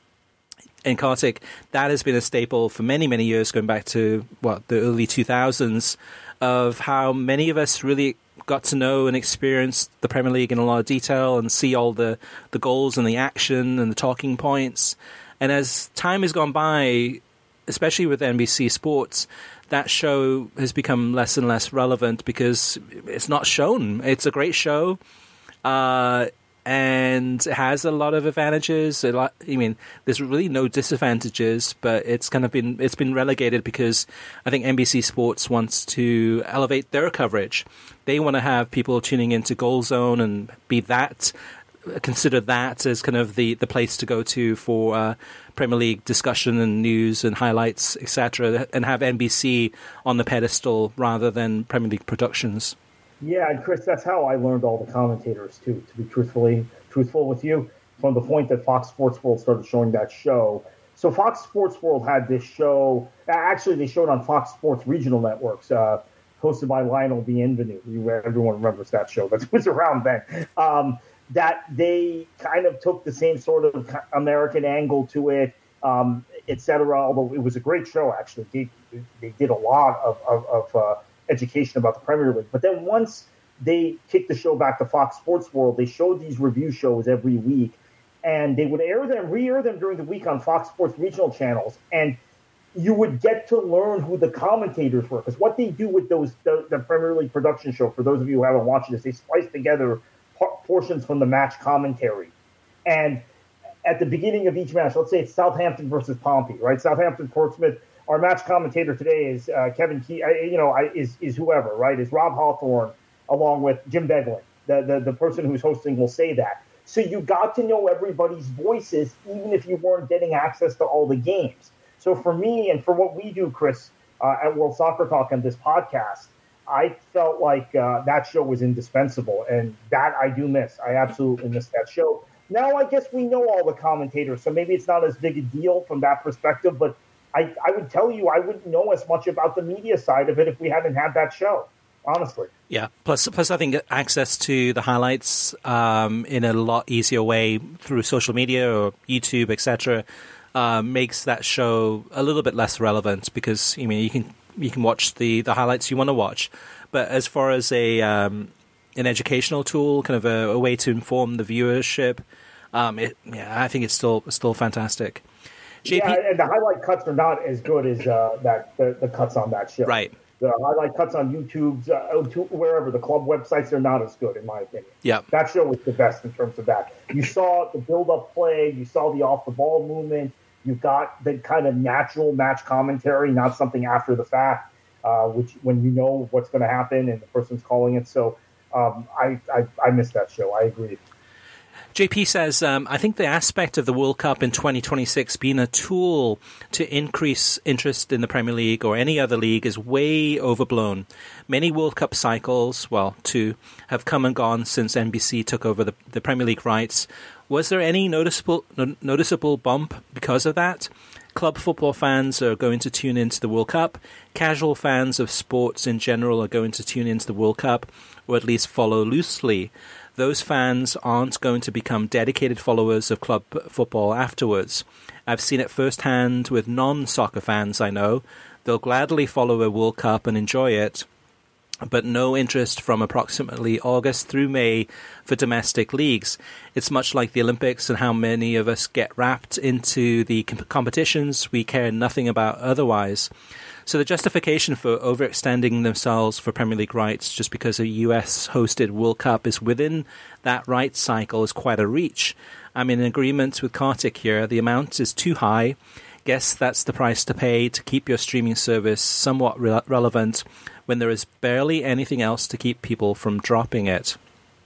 And Kartik, that has been a staple for many, many years, going back to, what, the early two thousands, of how many of us really got to know and experience the Premier League in a lot of detail and see all the, the goals and the action and the talking points. And as time has gone by, especially with N B C Sports, that show has become less and less relevant because it's not shown. It's a great show, uh, and it has a lot of advantages. A lot, I mean, there's really no disadvantages, but it's kind of been it's been relegated because I think N B C Sports wants to elevate their coverage. They want to have people tuning into Goal Zone and be that. Consider that as kind of the, the place to go to for uh, Premier League discussion and news and highlights, et cetera, and have N B C on the pedestal rather than Premier League Productions. Yeah, and Chris, that's how I learned all the commentators too. To be truthfully truthful with you, from the point that Fox Sports World started showing that show. So Fox Sports World had this show. Actually, they showed on Fox Sports regional networks, uh, hosted by Lionel Bienvenu. Everyone remembers that show. That was around then. Um, that they kind of took the same sort of American angle to it, um, et cetera. Although it was a great show, actually. They, they did a lot of, of, of uh, education about the Premier League. But then once they kicked the show back to Fox Sports World, they showed these review shows every week. And they would air them, re-air them during the week on Fox Sports regional channels. And you would get to learn who the commentators were. Because what they do with those the, the Premier League production show, for those of you who haven't watched this, they splice together portions from the match commentary. And at the beginning of each match, let's say it's Southampton versus Pompey, right? Southampton, Portsmouth. Our match commentator today is uh, Kevin Key, uh, you know, is is whoever, right? Is Rob Hawthorne along with Jim Beglin. The, the, the person who's hosting will say that. So you got to know everybody's voices, even if you weren't getting access to all the games. So for me and for what we do, Chris, uh, at World Soccer Talk and this podcast, I felt like uh, that show was indispensable, and that I do miss. I absolutely miss that show. Now I guess we know all the commentators, so maybe it's not as big a deal from that perspective, but I, I would tell you I wouldn't know as much about the media side of it if we hadn't had that show, honestly. Yeah, plus, plus I think access to the highlights um, in a lot easier way through social media or YouTube, et cetera, uh, makes that show a little bit less relevant because, I mean, you can you can watch the, the highlights you want to watch. But as far as a um, an educational tool, kind of a, a way to inform the viewership, um, it, yeah, I think it's still still fantastic. J P- yeah, and the highlight cuts are not as good as uh, that the, the cuts on that show. Right. The highlight cuts on YouTube, uh, wherever, the club websites, they're not as good, in my opinion. Yeah. That show was the best in terms of that. You saw the build-up play. You saw the off-the-ball movement. You got the kind of natural match commentary, not something after the fact, uh, which when you know what's going to happen and the person's calling it. So um, I, I, I missed that show. I agree. J P says, um, I think the aspect of the World Cup in twenty twenty-six being a tool to increase interest in the Premier League or any other league is way overblown. Many World Cup cycles, well, two, have come and gone since N B C took over the, the Premier League rights. Was there any noticeable no, noticeable bump because of that? Club football fans are going to tune into the World Cup. Casual fans of sports in general are going to tune into the World Cup, or at least follow loosely. Those fans aren't going to become dedicated followers of club football afterwards. I've seen it firsthand with non-soccer fans I know. They'll gladly follow a World Cup and enjoy it, but no interest from approximately August through May for domestic leagues. It's much like the Olympics and how many of us get wrapped into the comp- competitions we care nothing about otherwise. So the justification for overextending themselves for Premier League rights just because a U S-hosted World Cup is within that rights cycle is quite a reach. I'm in agreement with Kartik here. The amount is too high. Guess that's the price to pay to keep your streaming service somewhat re- relevant when there is barely anything else to keep people from dropping it.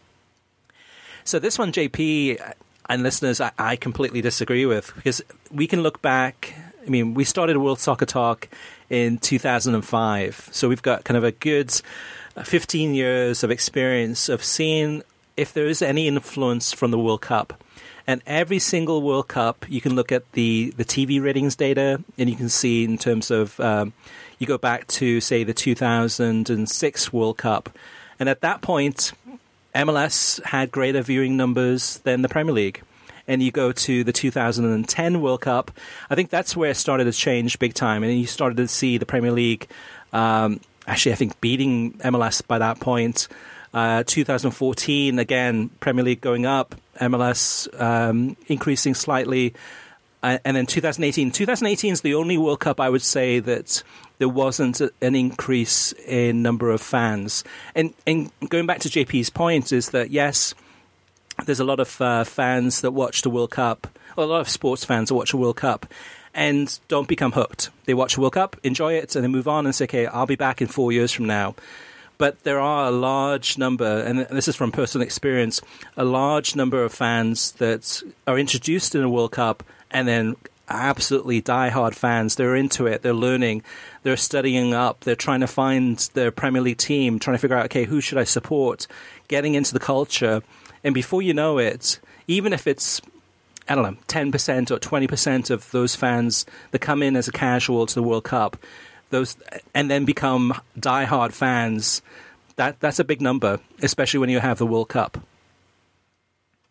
So this one, J P and listeners, I, I completely disagree with, because we can look back. I mean, we started World Soccer Talk in two thousand five, so we've got kind of a good fifteen years of experience of seeing if there is any influence from the World Cup. And every single World Cup, you can look at the, the T V ratings data, and you can see in terms of, um, you go back to, say, the two thousand six World Cup. And at that point, M L S had greater viewing numbers than the Premier League. And you go to the two thousand ten World Cup, I think that's where it started to change big time. And you started to see the Premier League, um, actually, I think, beating M L S by that point. Uh, two thousand fourteen, again, Premier League going up, M L S um, increasing slightly. Uh, and then two thousand eighteen. twenty eighteen is the only World Cup I would say that there wasn't a, an increase in number of fans. And, and going back to J P's point is that, yes, there's a lot of uh, fans that watch the World Cup, or a lot of sports fans that watch the World Cup and don't become hooked. They watch the World Cup, enjoy it, and then move on and say, okay, I'll be back in four years from now. But there are a large number, and this is from personal experience, a large number of fans that are introduced in a World Cup and then absolutely diehard fans. They're into it. They're learning. They're studying up. They're trying to find their Premier League team, trying to figure out, okay, who should I support? Getting into the culture. And before you know it, even if it's, I don't know, ten percent or twenty percent of those fans that come in as a casual to the World Cup, those and then become diehard fans, that that's a big number, especially when you have the World Cup.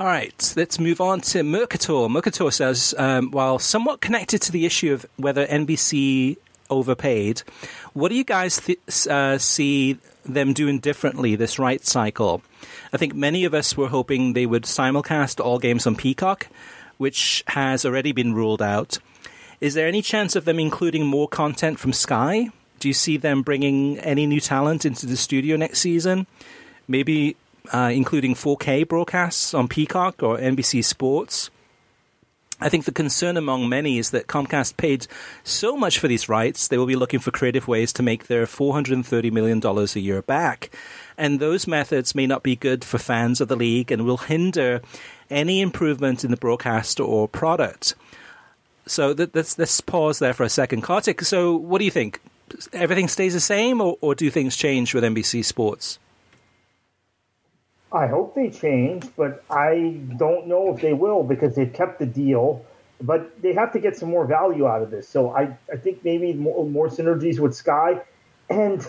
All right, let's move on to Mercator. Mercator says, um, while somewhat connected to the issue of whether N B C overpaid, what do you guys th- uh, see them doing differently this rights cycle? I think many of us were hoping they would simulcast all games on Peacock, which has already been ruled out. Is there any chance of them including more content from Sky? Do you see them bringing any new talent into the studio next season? Maybe uh, including four K broadcasts on Peacock or N B C Sports? I think the concern among many is that Comcast paid so much for these rights, they will be looking for creative ways to make their four hundred thirty million dollars a year back. And those methods may not be good for fans of the league and will hinder any improvement in the broadcast or product. So th- let's, let's pause there for a second. Kartik, so what do you think? Everything stays the same, or, or do things change with N B C Sports? I hope they change, but I don't know if they will because they've kept the deal. But they have to get some more value out of this. So I, I think maybe more, more synergies with Sky. And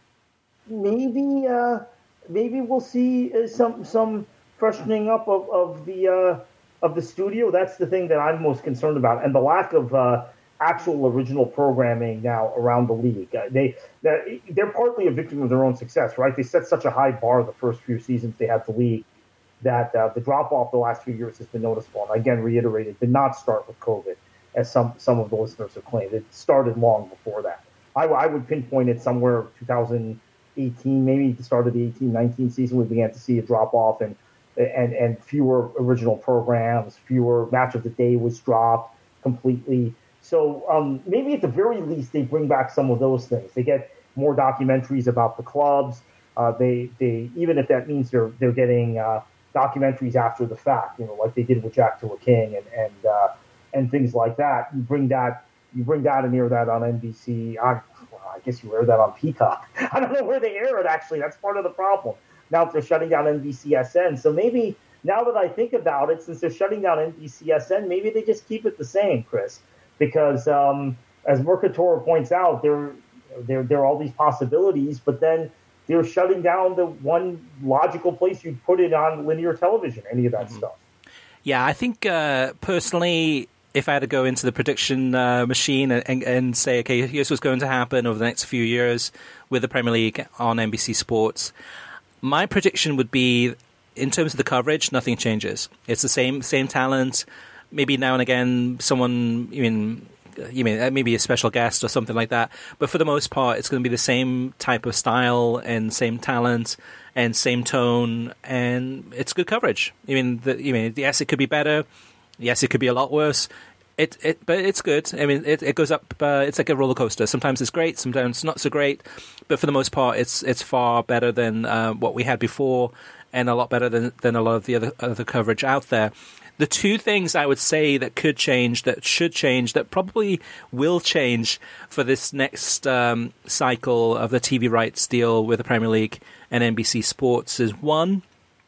maybe uh, maybe we'll see some some freshening up of, of the uh, of the studio. That's the thing that I'm most concerned about. And the lack of uh, actual original programming now around the league. Uh, they they're, they're partly a victim of their own success, right? They set such a high bar the first few seasons they had the league that uh, the drop off the last few years has been noticeable. And again, reiterated, did not start with COVID, as some some of the listeners have claimed. It started long before that. I, I would pinpoint it somewhere two thousand eighteen, maybe the start of the eighteen nineteen season. We began to see a drop off and and and fewer original programs, fewer match of the day was dropped completely. So um, maybe at the very least they bring back some of those things. They get more documentaries about the clubs. Uh, they they even if that means they're they're getting uh, documentaries after the fact, you know, like they did with Jack to a King and and uh, and things like that. You bring that you bring that and air that on N B C. I, well, I guess you air that on Peacock. I don't know where they air it actually. That's part of the problem. Now they're shutting down N B C S N, so maybe now that I think about it, since they're shutting down N B C S N, maybe they just keep it the same, Chris. Because um, as Mercator points out, there, there, there are all these possibilities, but then they're shutting down the one logical place you'd put it on linear television, any of that mm-hmm. stuff. Yeah, I think uh, personally, if I had to go into the prediction uh, machine and, and, and say, okay, here's what's going to happen over the next few years with the Premier League on N B C Sports, my prediction would be, in terms of the coverage, nothing changes. It's the same same talent. Maybe now and again, someone, you mean, you mean maybe a special guest or something like that. But for the most part, it's going to be the same type of style and same talent and same tone, and it's good coverage. I mean, the, you mean, yes, it could be better. Yes, it could be a lot worse. It, it, but it's good. I mean, it, it goes up. Uh, it's like a roller coaster. Sometimes it's great, sometimes not so great. But for the most part, it's it's far better than uh, what we had before, and a lot better than than a lot of the other other coverage out there. The two things I would say that could change, that should change, that probably will change for this next um, cycle of the T V rights deal with the Premier League and N B C Sports is, one,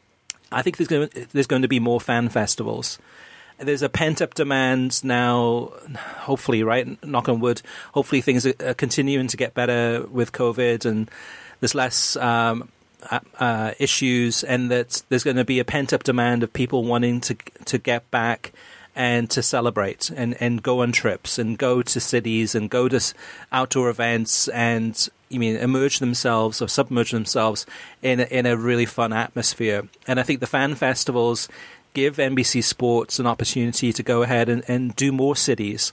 I think there's going to, there's going to be more fan festivals. There's a pent-up demand now, hopefully, right, knock on wood, hopefully things are continuing to get better with COVID and there's less Um, Uh, issues, and that there's going to be a pent-up demand of people wanting to to get back and to celebrate and, and go on trips and go to cities and go to outdoor events and, you mean, immerse themselves or submerge themselves in a, in a really fun atmosphere. And I think the fan festivals give N B C Sports an opportunity to go ahead and, and do more cities.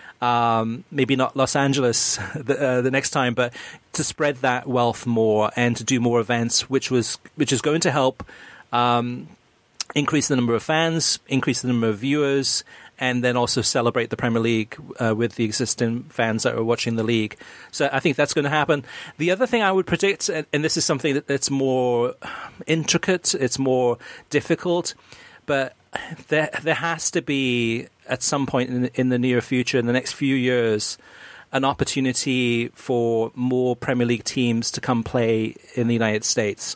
Um, maybe not Los Angeles the, uh, the next time, but to spread that wealth more and to do more events, which was which is going to help um, increase the number of fans, increase the number of viewers, and then also celebrate the Premier League uh, with the existing fans that are watching the league. So I think that's going to happen. The other thing I would predict, and, and this is something that, that's more intricate, it's more difficult, but there there has to be, at some point in, in the near future, in the next few years, an opportunity for more Premier League teams to come play in the United States.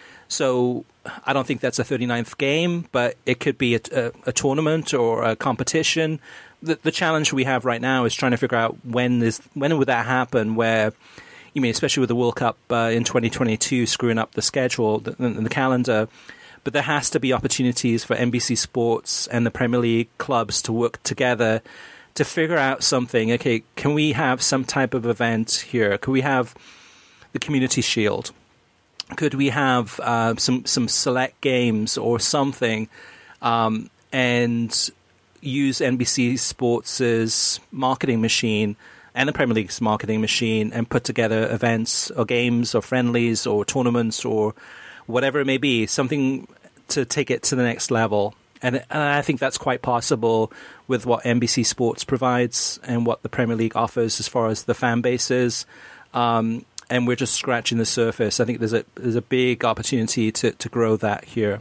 So I don't think that's a thirty-ninth game, but it could be a, a, a tournament or a competition. The, the challenge we have right now is trying to figure out when is when would that happen, where, you mean, especially with the World Cup uh, in twenty twenty-two screwing up the schedule and the, the calendar. but there has to be opportunities for N B C Sports and the Premier League clubs to work together to figure out something. Okay, can we have some type of event here? Could we have the Community Shield? Could we have uh, some some select games or something, um, and use N B C Sports' marketing machine and the Premier League's marketing machine and put together events or games or friendlies or tournaments or whatever it may be, something to take it to the next level. And, and I think that's quite possible with what N B C Sports provides and what the Premier League offers as far as the fan base is. Um, and we're just scratching the surface. I think there's a there's a big opportunity to, to grow that here.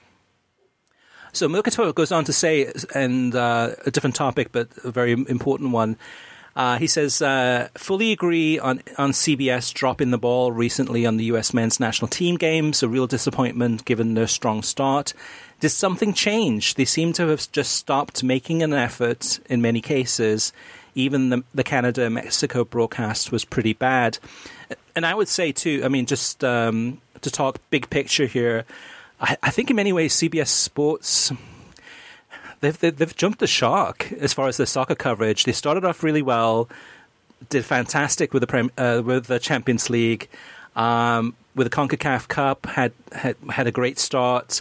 So Mercator goes on to say, and uh, a different topic, but a very important one. Uh, he says, uh, fully agree on, on C B S dropping the ball recently on the U S men's national team games. A real disappointment given their strong start. Did something change? They seem to have just stopped making an effort in many cases. Even the, the Canada-Mexico broadcast was pretty bad. And I would say, too, I mean, just um, to talk big picture here, I, I think in many ways C B S Sports... They've, they've they've jumped the shark as far as their soccer coverage. They started off really well, did fantastic with the Prem, uh, with the Champions League, um, with the CONCACAF Cup, had, had had a great start,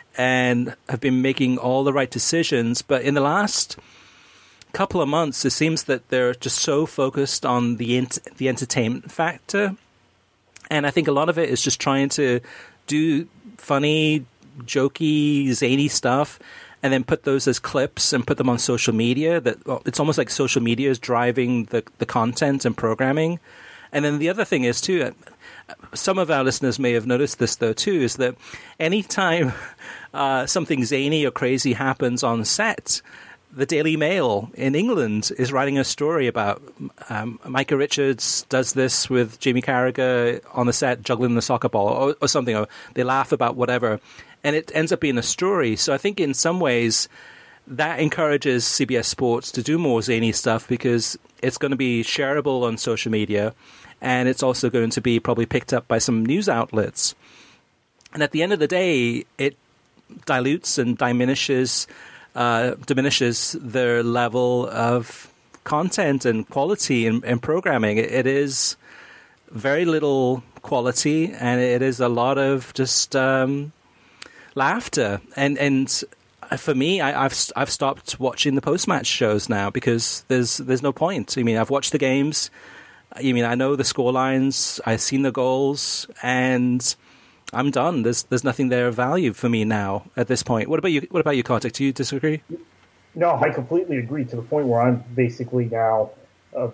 and have been making all the right decisions. But in the last couple of months, it seems that they're just so focused on the ent- the entertainment factor, and I think a lot of it is just trying to do funny, jokey, zany stuff, and then put those as clips and put them on social media. That well, it's almost like social media is driving the, the content and programming. And then the other thing is, too, some of our listeners may have noticed this, though, too, is that anytime uh, something zany or crazy happens on set, the Daily Mail in England is writing a story about um, Micah Richards does this with Jamie Carragher on the set juggling the soccer ball or, or something, or they laugh about whatever. And it ends up being a story. So I think in some ways that encourages C B S Sports to do more zany stuff because it's going to be shareable on social media and it's also going to be probably picked up by some news outlets. And at the end of the day, it dilutes and diminishes uh, diminishes their level of content and quality in, in programming. It, it is very little quality and it is a lot of just... Um, laughter, and and for me, I, I've I've stopped watching the post-match shows now because there's there's no point. I mean, I've watched the games. I mean, I know the score lines, I've seen the goals, and I'm done. There's there's nothing there of value for me now at this point. What about you? What about you, Kartik? Do you disagree? No, I completely agree. To the point where I'm basically now, uh,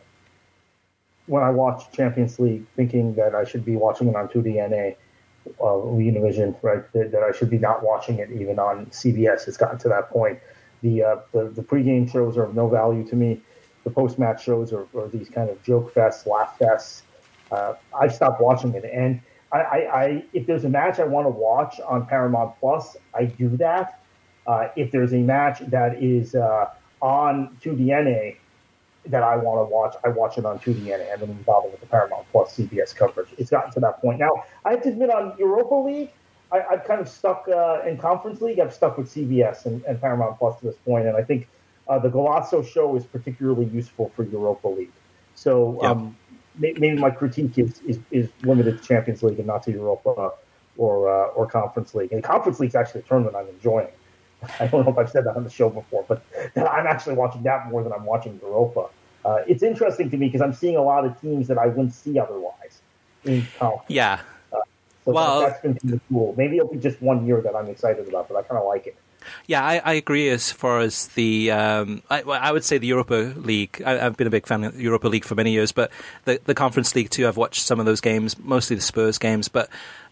when I watch Champions League, thinking that I should be watching it on two D N A. Uh, Univision, right? That, that I should be not watching it even on C B S. It's gotten to that point. The uh, the, the pregame shows are of no value to me. The post-match shows are, are these kind of joke fests, laugh fests. Uh, I've stopped watching it. And I, I, I, if there's a match I want to watch on Paramount Plus, I do that. Uh, if there's a match that is uh, on two D N A that I want to watch, I watch it on two D N A. I don't even bother with the Paramount Plus C B S coverage. It's gotten to that point. Now, I have to admit, on Europa League, I, I've kind of stuck uh, in Conference League. I've stuck with C B S and, and Paramount Plus to this point, and I think uh, the Golasso show is particularly useful for Europa League. So yeah. um, may, maybe my critique is, is, is limited to Champions League and not to Europa or uh, or Conference League. And Conference League is actually a tournament I'm enjoying. I don't know if I've said that on the show before, but I'm actually watching that more than I'm watching Europa. Uh, it's interesting to me because I'm seeing a lot of teams that I wouldn't see otherwise in conference. Yeah. Uh, so well, that, that's been kind of cool. Maybe it'll be just one year that I'm excited about, but I kind of like it. Yeah, I, I agree as far as the, um, I, I would say the Europa League. I, I've been a big fan of the Europa League for many years, but the, the Conference League too, I've watched some of those games, mostly the Spurs games. But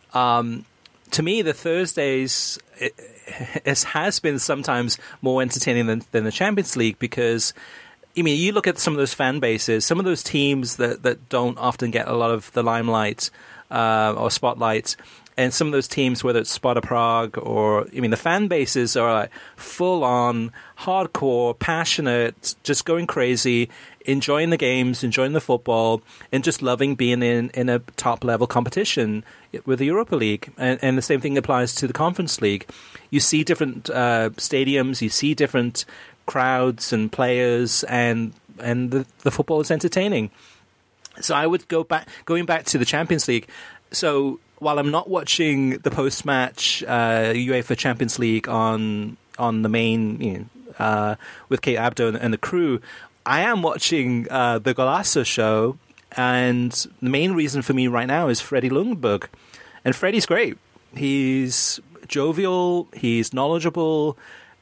um, to me, the Thursdays, it, it has been sometimes more entertaining than, than the Champions League because, I mean, you look at some of those fan bases, some of those teams that, that don't often get a lot of the limelight uh, or spotlight, And some of those teams, whether it's Sparta Prague or, I mean, the fan bases are like full on, hardcore, passionate, just going crazy, enjoying the games, enjoying the football, and just loving being in, in a top level competition with the Europa League. And, and the same thing applies to the Conference League. You see different uh, stadiums, you see different crowds and players, and and the, the football is entertaining. So I would go back, going back to the Champions League. So while I'm not watching the post-match uh, UEFA Champions League on on the main, you know, uh, with Kate Abdo and, and the crew, I am watching uh, the Golazo show, and the main reason for me right now is Freddie Ljungberg. And Freddie's great. He's jovial, he's knowledgeable,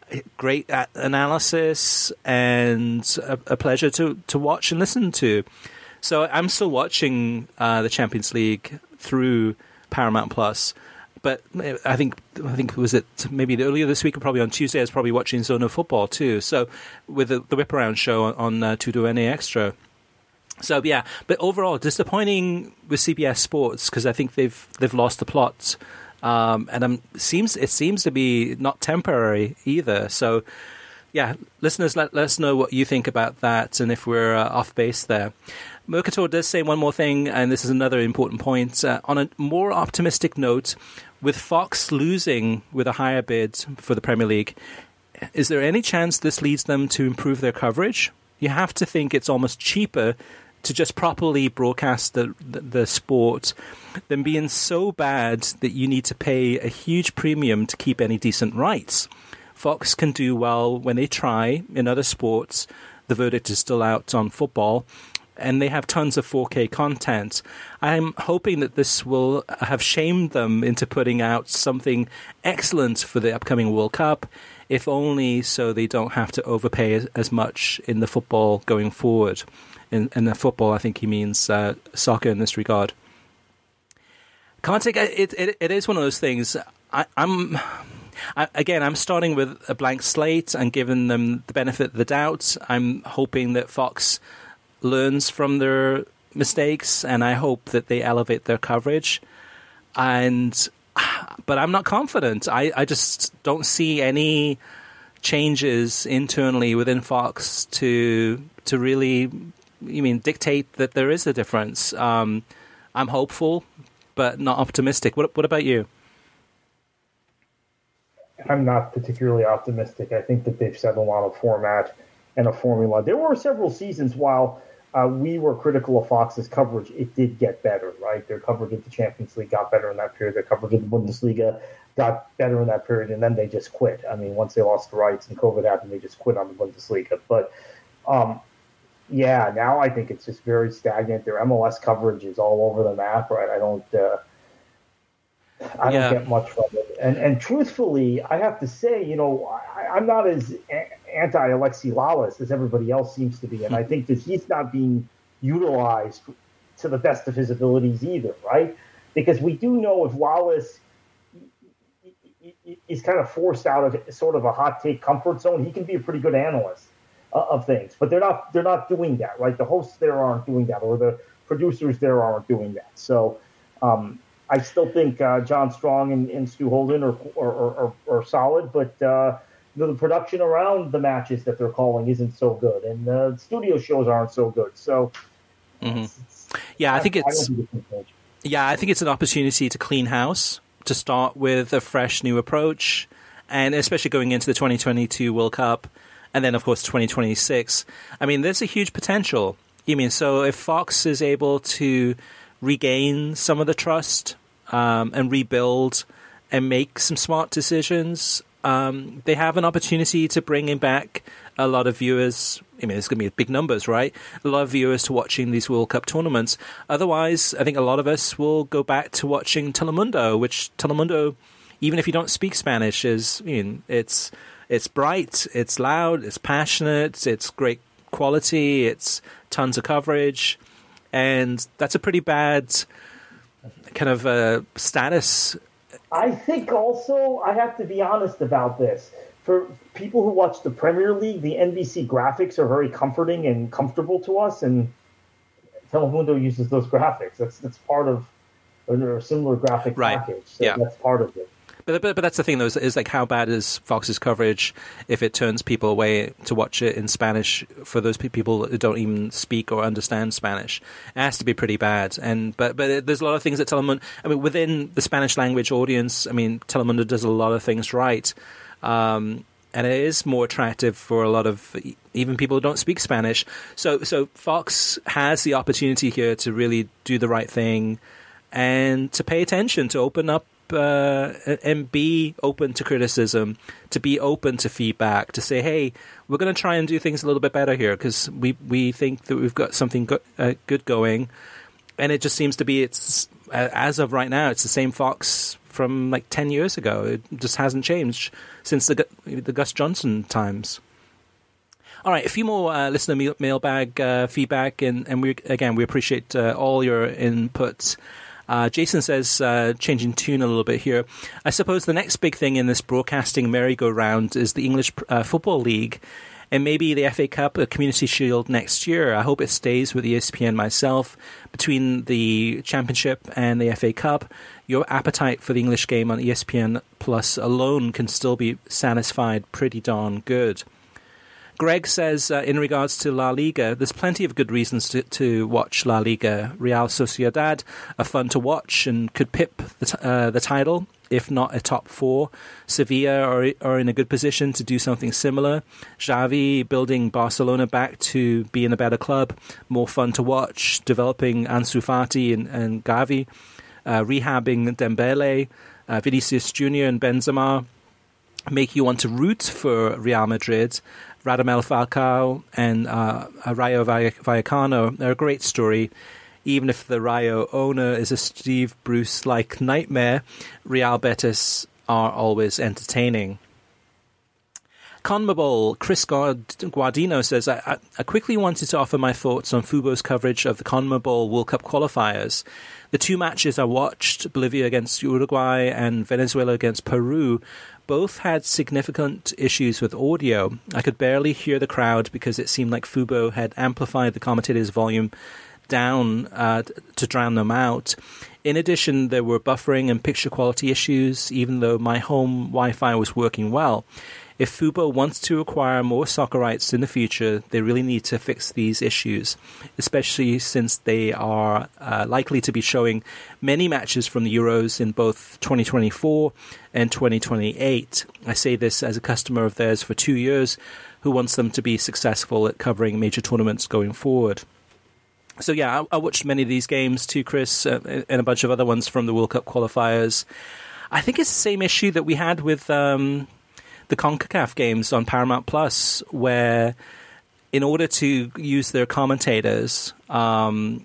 great at analysis, and a, a pleasure to, to watch and listen to. So I'm still watching uh, the Champions League through Paramount Plus, but I think I think was it maybe earlier this week or probably on Tuesday I was probably watching Zone of Football too. So with the, the Whip Around show on, on uh, Tudo N A Extra. So yeah, but overall disappointing with C B S Sports because I think they've they've lost the plot, um, and um, seems it seems to be not temporary either. So yeah, listeners, let, let us know what you think about that and if we're uh, off base there. Mercator does say one more thing, and this is another important point. Uh, on a more optimistic note, with Fox losing with a higher bid for the Premier League, is there any chance this leads them to improve their coverage? You have to think it's almost cheaper to just properly broadcast the, the, the sport than being so bad that you need to pay a huge premium to keep any decent rights. Fox can do well when they try in other sports. The verdict is still out on football. And they have tons of four K content. I'm hoping that this will have shamed them into putting out something excellent for the upcoming World Cup, if only so they don't have to overpay as, as much in the football going forward. In, in the football, I think he means uh, soccer in this regard. Can't take it. It, it is one of those things. I, I'm. I, again, I'm starting with a blank slate and giving them the benefit of the doubt. I'm hoping that Fox learns from their mistakes, and I hope that they elevate their coverage. And but I'm not confident. I, I just don't see any changes internally within Fox to to really, you mean, dictate that there is a difference. Um, I'm hopeful, but not optimistic. What what about you? I'm not particularly optimistic. I think that they've settled on a format and a formula. There were several seasons while uh, we were critical of Fox's coverage, it did get better, right? Their coverage of the Champions League got better in that period. Their coverage of the Bundesliga got better in that period, and then they just quit. I mean, once they lost the rights and COVID happened, they just quit on the Bundesliga. But, um, yeah, now I think it's just very stagnant. Their M L S coverage is all over the map, right? I don't uh, I don't yeah. get much from it. And and truthfully, I have to say, you know, I, I'm not as anti-Alexi Lalas as everybody else seems to be. And I think that he's not being utilized to the best of his abilities either, right? Because we do know if Lalas is kind of forced out of sort of a hot take comfort zone, he can be a pretty good analyst uh, of things. But they're not they're not doing that, right? The hosts there aren't doing that, or the producers there aren't doing that. So um, I still think uh, John Strong and, and Stu Holden are are, are, are solid, but uh, the production around the matches that they're calling isn't so good, and the studio shows aren't so good. So, mm-hmm. it's, it's, yeah, I, I think it's I yeah, I think it's an opportunity to clean house, to start with a fresh new approach, and especially going into the twenty twenty-two World Cup, and then of course twenty twenty-six. I mean, there's a huge potential. You mean so if Fox is able to regain some of the trust um, and rebuild and make some smart decisions, um, they have an opportunity to bring in back a lot of viewers. I mean, it's going to be big numbers, right? A lot of viewers to watching these World Cup tournaments. Otherwise, I think a lot of us will go back to watching Telemundo, which Telemundo, even if you don't speak Spanish, is, you know, it's it's bright, it's loud, it's passionate, it's great quality, it's tons of coverage, and that's a pretty bad kind of uh, status. I think also, I have to be honest about this. For people who watch the Premier League, the N B C graphics are very comforting and comfortable to us, and Telemundo uses those graphics. That's that's part of or a similar graphic right. package. So yeah. that's part of it. But, but but that's the thing, though, is, is like how bad is Fox's coverage if it turns people away to watch it in Spanish for those pe- people who don't even speak or understand Spanish? It has to be pretty bad. And but but it, there's a lot of things that Telemundo, I mean, within the Spanish language audience, I mean, Telemundo does a lot of things right. Um, and it is more attractive for a lot of even people who don't speak Spanish. So so Fox has the opportunity here to really do the right thing and to pay attention, to open up Uh, and be open to criticism, to be open to feedback, to say, hey, we're going to try and do things a little bit better here because we we think that we've got something go- uh, good going. And it just seems to be, it's uh, as of right now, it's the same Fox from like ten years ago. It just hasn't changed since the, the Gus Johnson times. All right, a few more uh, listener mail- mailbag uh, feedback, and, and we again, we appreciate uh, all your inputs. Uh, Jason says, uh, changing tune a little bit here, I suppose the next big thing in this broadcasting merry-go-round is the English uh, Football League and maybe the F A Cup, a Community Shield next year. I hope it stays with E S P N myself. Between the Championship and the F A Cup, your appetite for the English game on E S P N Plus alone can still be satisfied pretty darn good. Greg says, uh, in regards to La Liga, there's plenty of good reasons to, to watch La Liga. Real Sociedad are fun to watch and could pip the, t- uh, the title, if not a top four. Sevilla are, are in a good position to do something similar. Xavi building Barcelona back to being a better club, more fun to watch. Developing Ansu Fati and, and Gavi, uh, rehabbing Dembele, uh, Vinicius Junior and Benzema make you want to root for Real Madrid. Radamel Falcao and uh, Rayo Vallecano, they're a great story. Even if the Rayo owner is a Steve Bruce-like nightmare, Real Betis are always entertaining. CONMEBOL, Chris Guardino says, I, I quickly wanted to offer my thoughts on Fubo's coverage of the CONMEBOL World Cup qualifiers. The two matches I watched, Bolivia against Uruguay and Venezuela against Peru, both had significant issues with audio. I could barely hear the crowd because it seemed like Fubo had amplified the commentators' volume down uh, to drown them out. In addition, there were buffering and picture quality issues, even though my home Wi-Fi was working well. If Fubo wants to acquire more soccer rights in the future, they really need to fix these issues, especially since they are uh, likely to be showing many matches from the Euros in both twenty twenty-four and twenty twenty-eight. I say this as a customer of theirs for two years who wants them to be successful at covering major tournaments going forward. So yeah, I, I watched many of these games too, Chris, uh, and a bunch of other ones from the World Cup qualifiers. I think it's the same issue that we had with Um, the CONCACAF games on Paramount Plus, where in order to use their commentators, um,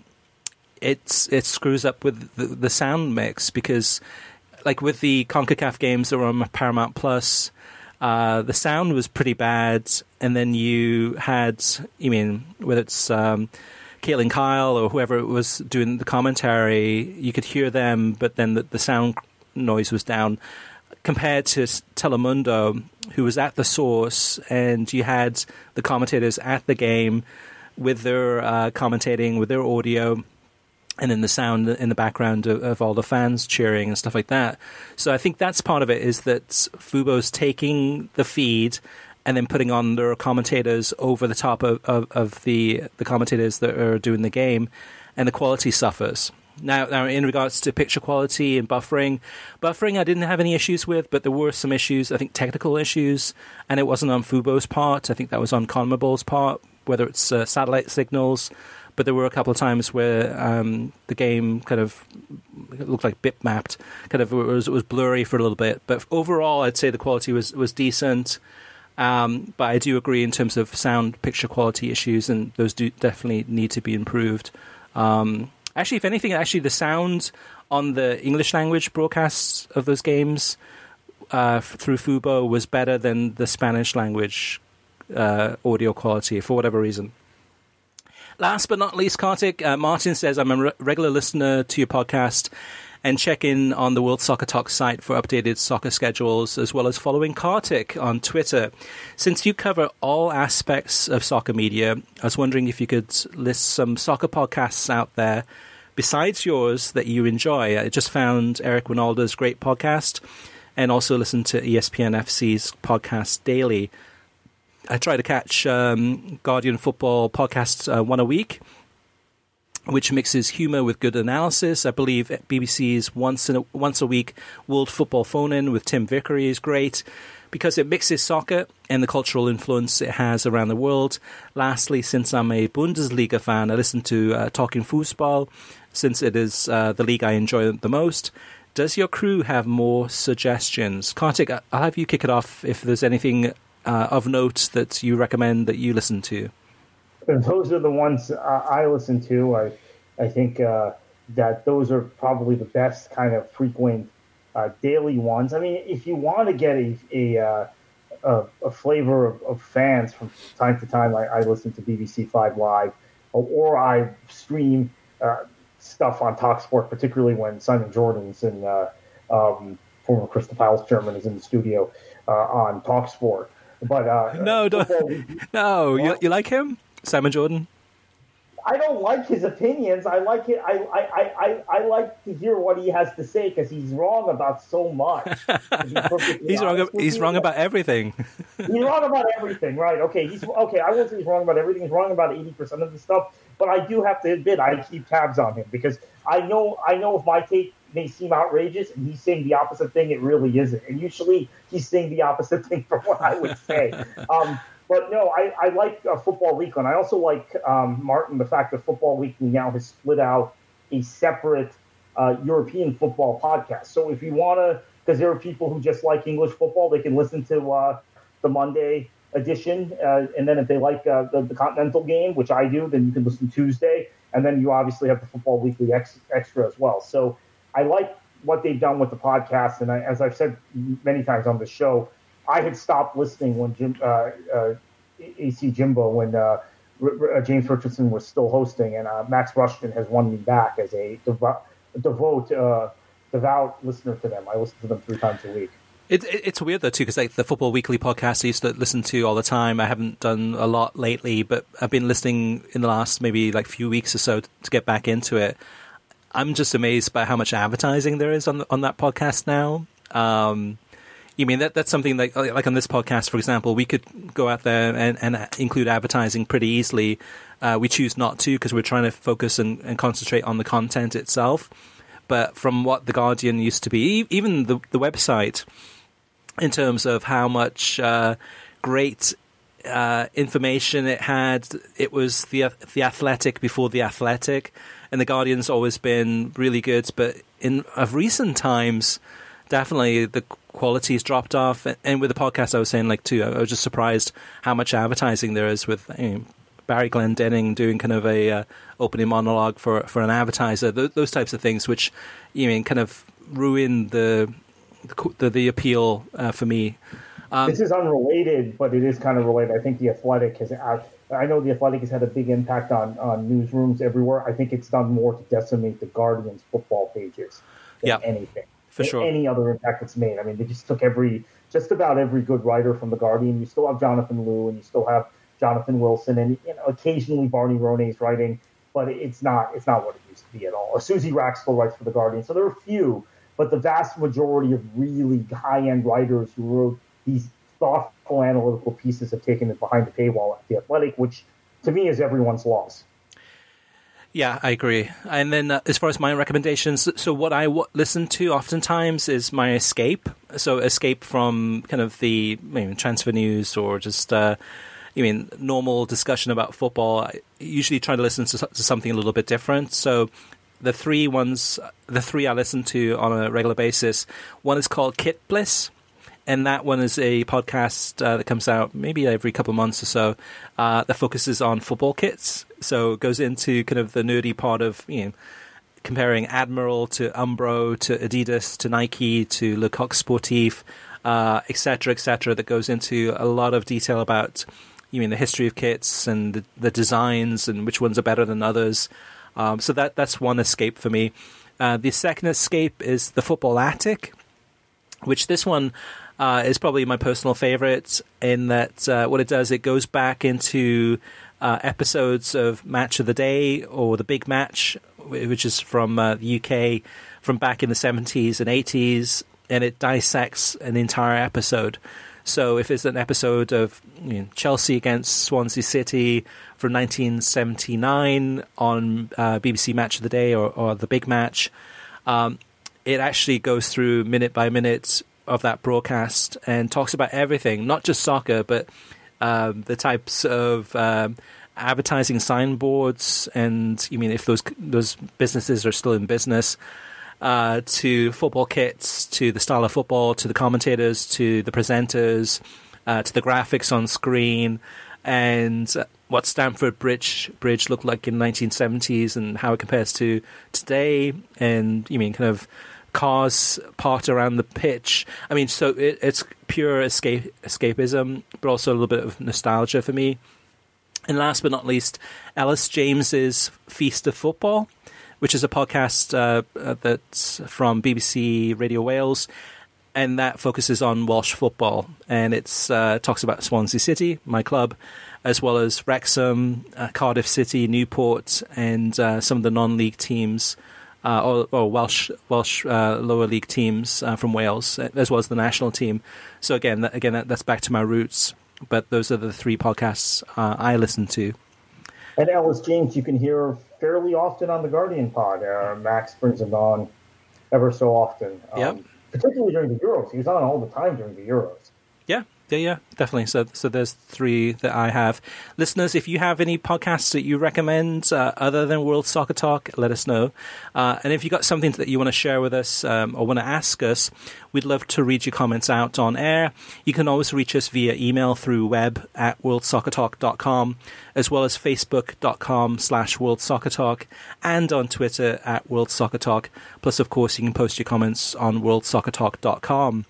it's it screws up with the, the sound mix because, like with the CONCACAF games that were on Paramount Plus, uh, the sound was pretty bad, and then you had, I mean, whether it's um, Caitlin Kyle or whoever was doing the commentary, you could hear them, but then the, the sound noise was down. Compared to Telemundo, who was at the source, and you had the commentators at the game with their uh, commentating, with their audio, and then the sound in the background of, of all the fans cheering and stuff like that. So I think that's part of it, is that Fubo's taking the feed and then putting on their commentators over the top of, of, of the, the commentators that are doing the game, and the quality suffers. Now, now, in regards to picture quality and buffering, buffering I didn't have any issues with, but there were some issues, I think technical issues, and it wasn't on Fubo's part. I think that was on CONMEBOL's part, whether it's uh, satellite signals, but there were a couple of times where um, the game kind of looked like bitmapped, kind of it was, it was blurry for a little bit. But overall, I'd say the quality was, was decent. Um, but I do agree in terms of sound picture quality issues, and those do definitely need to be improved. Um, Actually, if anything, actually the sound on the English language broadcasts of those games uh, f- through Fubo was better than the Spanish language uh, audio quality for whatever reason. Last but not least, Kartik, uh, Martin says, I'm a re- regular listener to your podcast and check in on the World Soccer Talk site for updated soccer schedules, as well as following Kartik on Twitter. Since you cover all aspects of soccer media, I was wondering if you could list some soccer podcasts out there besides yours that you enjoy. I just found Eric Winalda's great podcast and also listened to E S P N F C's podcast daily. I try to catch um, Guardian Football podcast uh, one a week, which mixes humour with good analysis. I believe B B C's once in a, once a week World Football Phone-In with Tim Vickery is great because it mixes soccer and the cultural influence it has around the world. Lastly, since I'm a Bundesliga fan, I listen to uh, Talking Fußball, since it is uh, the league I enjoy the most. Does your crew have more suggestions? Kartik, I'll have you kick it off if there's anything uh, of note that you recommend that you listen to. Those are the ones uh, I listen to. I I think uh, that those are probably the best kind of frequent uh, daily ones. I mean, if you want to get a a, uh, a, a flavor of, of fans from time to time, I, I listen to B B C Five Live, or, or I stream uh, stuff on TalkSport, particularly when Simon Jordan's and uh, um, former Crystal Palace chairman is in the studio uh, on TalkSport. But uh, no, don't, no, you, you like him, Simon Jordan? I don't like his opinions. I like it. I I, I, I like to hear what he has to say because he's wrong about so much. he's wrong. He's wrong about everything. He's wrong about everything, right? Okay, he's okay. I won't say he's wrong about everything. He's wrong about eighty percent of the stuff. But I do have to admit, I keep tabs on him because I know I know if my take may seem outrageous and he's saying the opposite thing, it really isn't. And usually he's saying the opposite thing from what I would say. Um, But no, I, I like uh, Football Weekly. And I also like, um, Martin, the fact that Football Weekly now has split out a separate uh, European football podcast. So if you want to, because there are people who just like English football, they can listen to uh, the Monday edition. Uh, and then if they like uh, the, the Continental game, which I do, then you can listen Tuesday. And then you obviously have the Football Weekly ex- extra as well. So I like what they've done with the podcast. And I, as I've said many times on the show, I had stopped listening when Jim, uh, uh, A C Jimbo, when uh, R- R- James Richardson was still hosting, and uh, Max Rushton has won me back as a devo- devout, uh, devout listener to them. I listen to them three times a week. It, it, it's weird, though, too, because like, the Football Weekly podcast I used to listen to all the time. I haven't done a lot lately, but I've been listening in the last maybe like few weeks or so to get back into it. I'm just amazed by how much advertising there is on on that podcast now. Um You mean that that's something like like on this podcast, for example, we could go out there and, and include advertising pretty easily. Uh, we choose not to because we're trying to focus and, and concentrate on the content itself. But from what The Guardian used to be, even the, the website, in terms of how much uh, great uh, information it had, it was the the Athletic before the Athletic, and The Guardian's always been really good. But in of recent times, definitely the quality's dropped off. And with the podcast I was saying, like, too, I was just surprised how much advertising there is with you know, Barry Glendenning doing kind of a uh, opening monologue for for an advertiser, Th- those types of things, which, you mean, kind of ruin the the, the appeal uh, for me. Um, this is unrelated, but it is kind of related. I think The Athletic has, I know The Athletic has had a big impact on, on newsrooms everywhere. I think it's done more to decimate the Guardian's football pages than yeah. anything. For sure. Any other impact it's made. I mean, they just took every, just about every good writer from The Guardian. You still have Jonathan Liu, and you still have Jonathan Wilson, and you know, occasionally Barney Ronay's writing, but it's not, it's not what it used to be at all. Or Susie Raxel writes for The Guardian, so there are a few, but the vast majority of really high-end writers who wrote these thoughtful analytical pieces have taken it behind the paywall at The Athletic, which to me is everyone's loss. Yeah, I agree. And then uh, as far as my recommendations, so what I w- listen to oftentimes is my escape. So escape from kind of the you know, transfer news or just, uh, you mean, normal discussion about football. I usually try to listen to, to something a little bit different. So the three ones, the three I listen to on a regular basis, one is called Kit Bliss. And that one is a podcast uh, that comes out maybe every couple of months or so uh, that focuses on football kits. So it goes into kind of the nerdy part of, you know, comparing Admiral to Umbro to Adidas to Nike to Le Coq Sportif, uh, et cetera, et cetera, that goes into a lot of detail about, you mean, the history of kits and the, the designs and which ones are better than others. Um, so that that's one escape for me. Uh, the second escape is the Football Attic, which this one... Uh, is probably my personal favorite in that uh, what it does, it goes back into uh, episodes of Match of the Day or The Big Match, which is from uh, the U K from back in the seventies and eighties, and it dissects an entire episode. So if it's an episode of you know, Chelsea against Swansea City from nineteen seventy-nine on uh, B B C Match of the Day or, or The Big Match, um, it actually goes through minute by minute of that broadcast and talks about everything, not just soccer, but um, the types of um, advertising signboards, and you mean if those those businesses are still in business, Uh, to football kits, to the style of football, to the commentators, to the presenters, uh, to the graphics on screen, and what Stamford Bridge Bridge looked like in the nineteen seventies and how it compares to today, and you mean kind of cars parked around the pitch. I mean, so it, it's pure escape escapism, but also a little bit of nostalgia for me. And last but not least, Ellis James's Feast of Football, which is a podcast uh, that's from B B C Radio Wales, and that focuses on Welsh football. And it uh, talks about Swansea City, my club, as well as Wrexham, uh, Cardiff City, Newport, and uh, some of the non-league teams, uh, or, or Welsh Welsh uh, lower league teams uh, from Wales, as well as the national team. So again, that, again, that, that's back to my roots. But those are the three podcasts uh, I listen to. And Ellis James, you can hear fairly often on the Guardian pod. Uh, Max brings him on ever so often, um, yep. particularly during the Euros. He was on all the time during the Euros. Yeah, yeah, yeah, definitely. So, so there's three that I have. Listeners, if you have any podcasts that you recommend uh, other than World Soccer Talk, let us know. Uh, and if you've got something that you want to share with us um, or want to ask us, we'd love to read your comments out on air. You can always reach us via email through web at world soccer talk dot com, as well as facebook.com slash World Soccer Talk, and on Twitter at World Soccer Talk. Plus, of course, you can post your comments on world soccer talk dot com.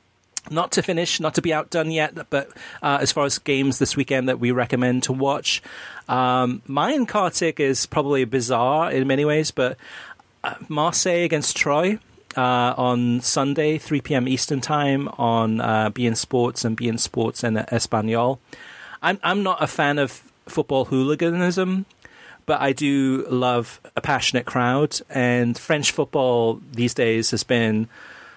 Not to finish, not to be outdone yet, but uh, as far as games this weekend that we recommend to watch, um, mine, Kartik, is probably bizarre in many ways, but uh, Marseille against Troyes uh, on Sunday, three p.m. Eastern Time on uh, B N Sports and B N Sports and Espanol. I'm, I'm not a fan of football hooliganism, but I do love a passionate crowd, and French football these days has been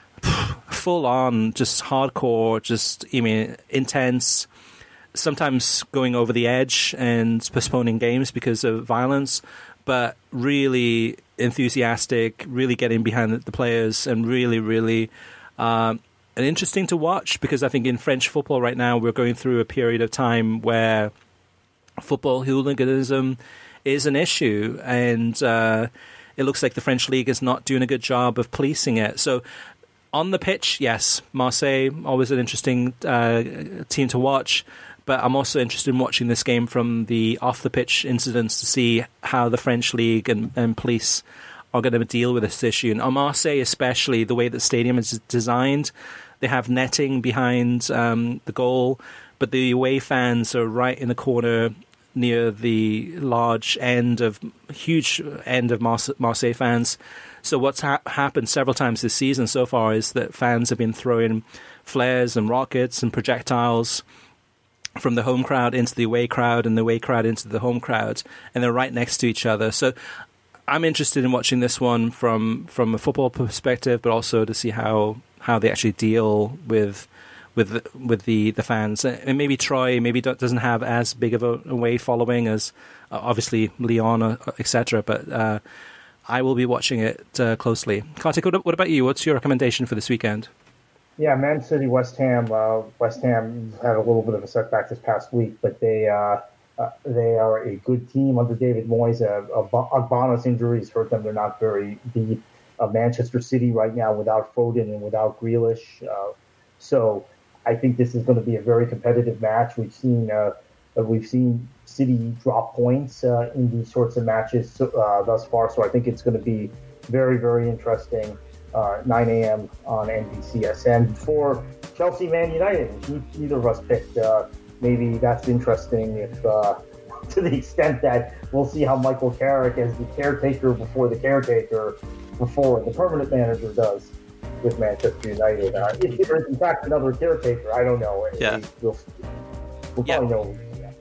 full on, just hardcore, just, I mean, intense, sometimes going over the edge and postponing games because of violence, but really enthusiastic, really getting behind the players, and really, really um, and interesting to watch, because I think in French football right now we're going through a period of time where football hooliganism is an issue, and uh, it looks like the French league is not doing a good job of policing it. So on the pitch, yes, Marseille, always an interesting uh, team to watch, but I'm also interested in watching this game from the off-the-pitch incidents to see how the French league and, and police are going to deal with this issue. And on Marseille especially, the way that the stadium is designed, they have netting behind um, the goal, but the away fans are right in the corner near the large end of, huge end of Marseille fans. So what's ha- happened several times this season so far is that fans have been throwing flares and rockets and projectiles from the home crowd into the away crowd and the away crowd into the home crowd, and they're right next to each other. So I'm interested in watching this one from, from a football perspective, but also to see how, how they actually deal with with with the, the fans. And maybe Troyes maybe doesn't have as big of a away following as uh, obviously Lyon, uh, et cetera, but uh, I will be watching it uh, closely. Kartik, what, what about you? What's your recommendation for this weekend? Yeah, Man City, West Ham. Uh, West Ham had a little bit of a setback this past week, but they uh, uh, they are a good team under David Moyes. Uh, Ogbonna's injuries hurt them. They're not very deep. Uh, Manchester City right now without Foden and without Grealish. Uh, so I think this is going to be a very competitive match. We've seen uh, we've seen City drop points uh, in these sorts of matches uh, thus far. So I think it's going to be very, very interesting. Uh, nine a.m. on N B C S N for Chelsea Man United, which neither of us picked. Uh, maybe that's interesting if, uh, to the extent that we'll see how Michael Carrick, as the caretaker before the caretaker, before the permanent manager, does with Manchester United. Uh, if there is in fact another caretaker, I don't know. Yeah. We'll, we'll yeah. probably know.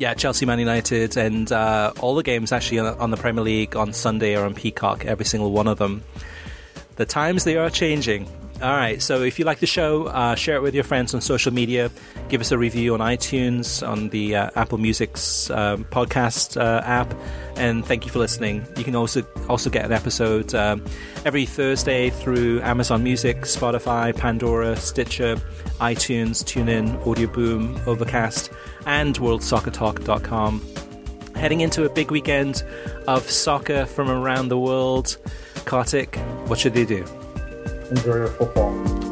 Yeah, Chelsea, Man United, and uh, all the games actually on, on the Premier League on Sunday are on Peacock, every single one of them. The times, they are changing. All right, so if you like the show, uh, share it with your friends on social media. Give us a review on iTunes, on the uh, Apple Music's uh, podcast uh, app, and thank you for listening. You can also also get an episode um, every Thursday through Amazon Music, Spotify, Pandora, Stitcher, iTunes, TuneIn, Audio Boom, Overcast, and world soccer talk dot com. Heading into a big weekend of soccer from around the world. Kartik, what should they do? Enjoy your football.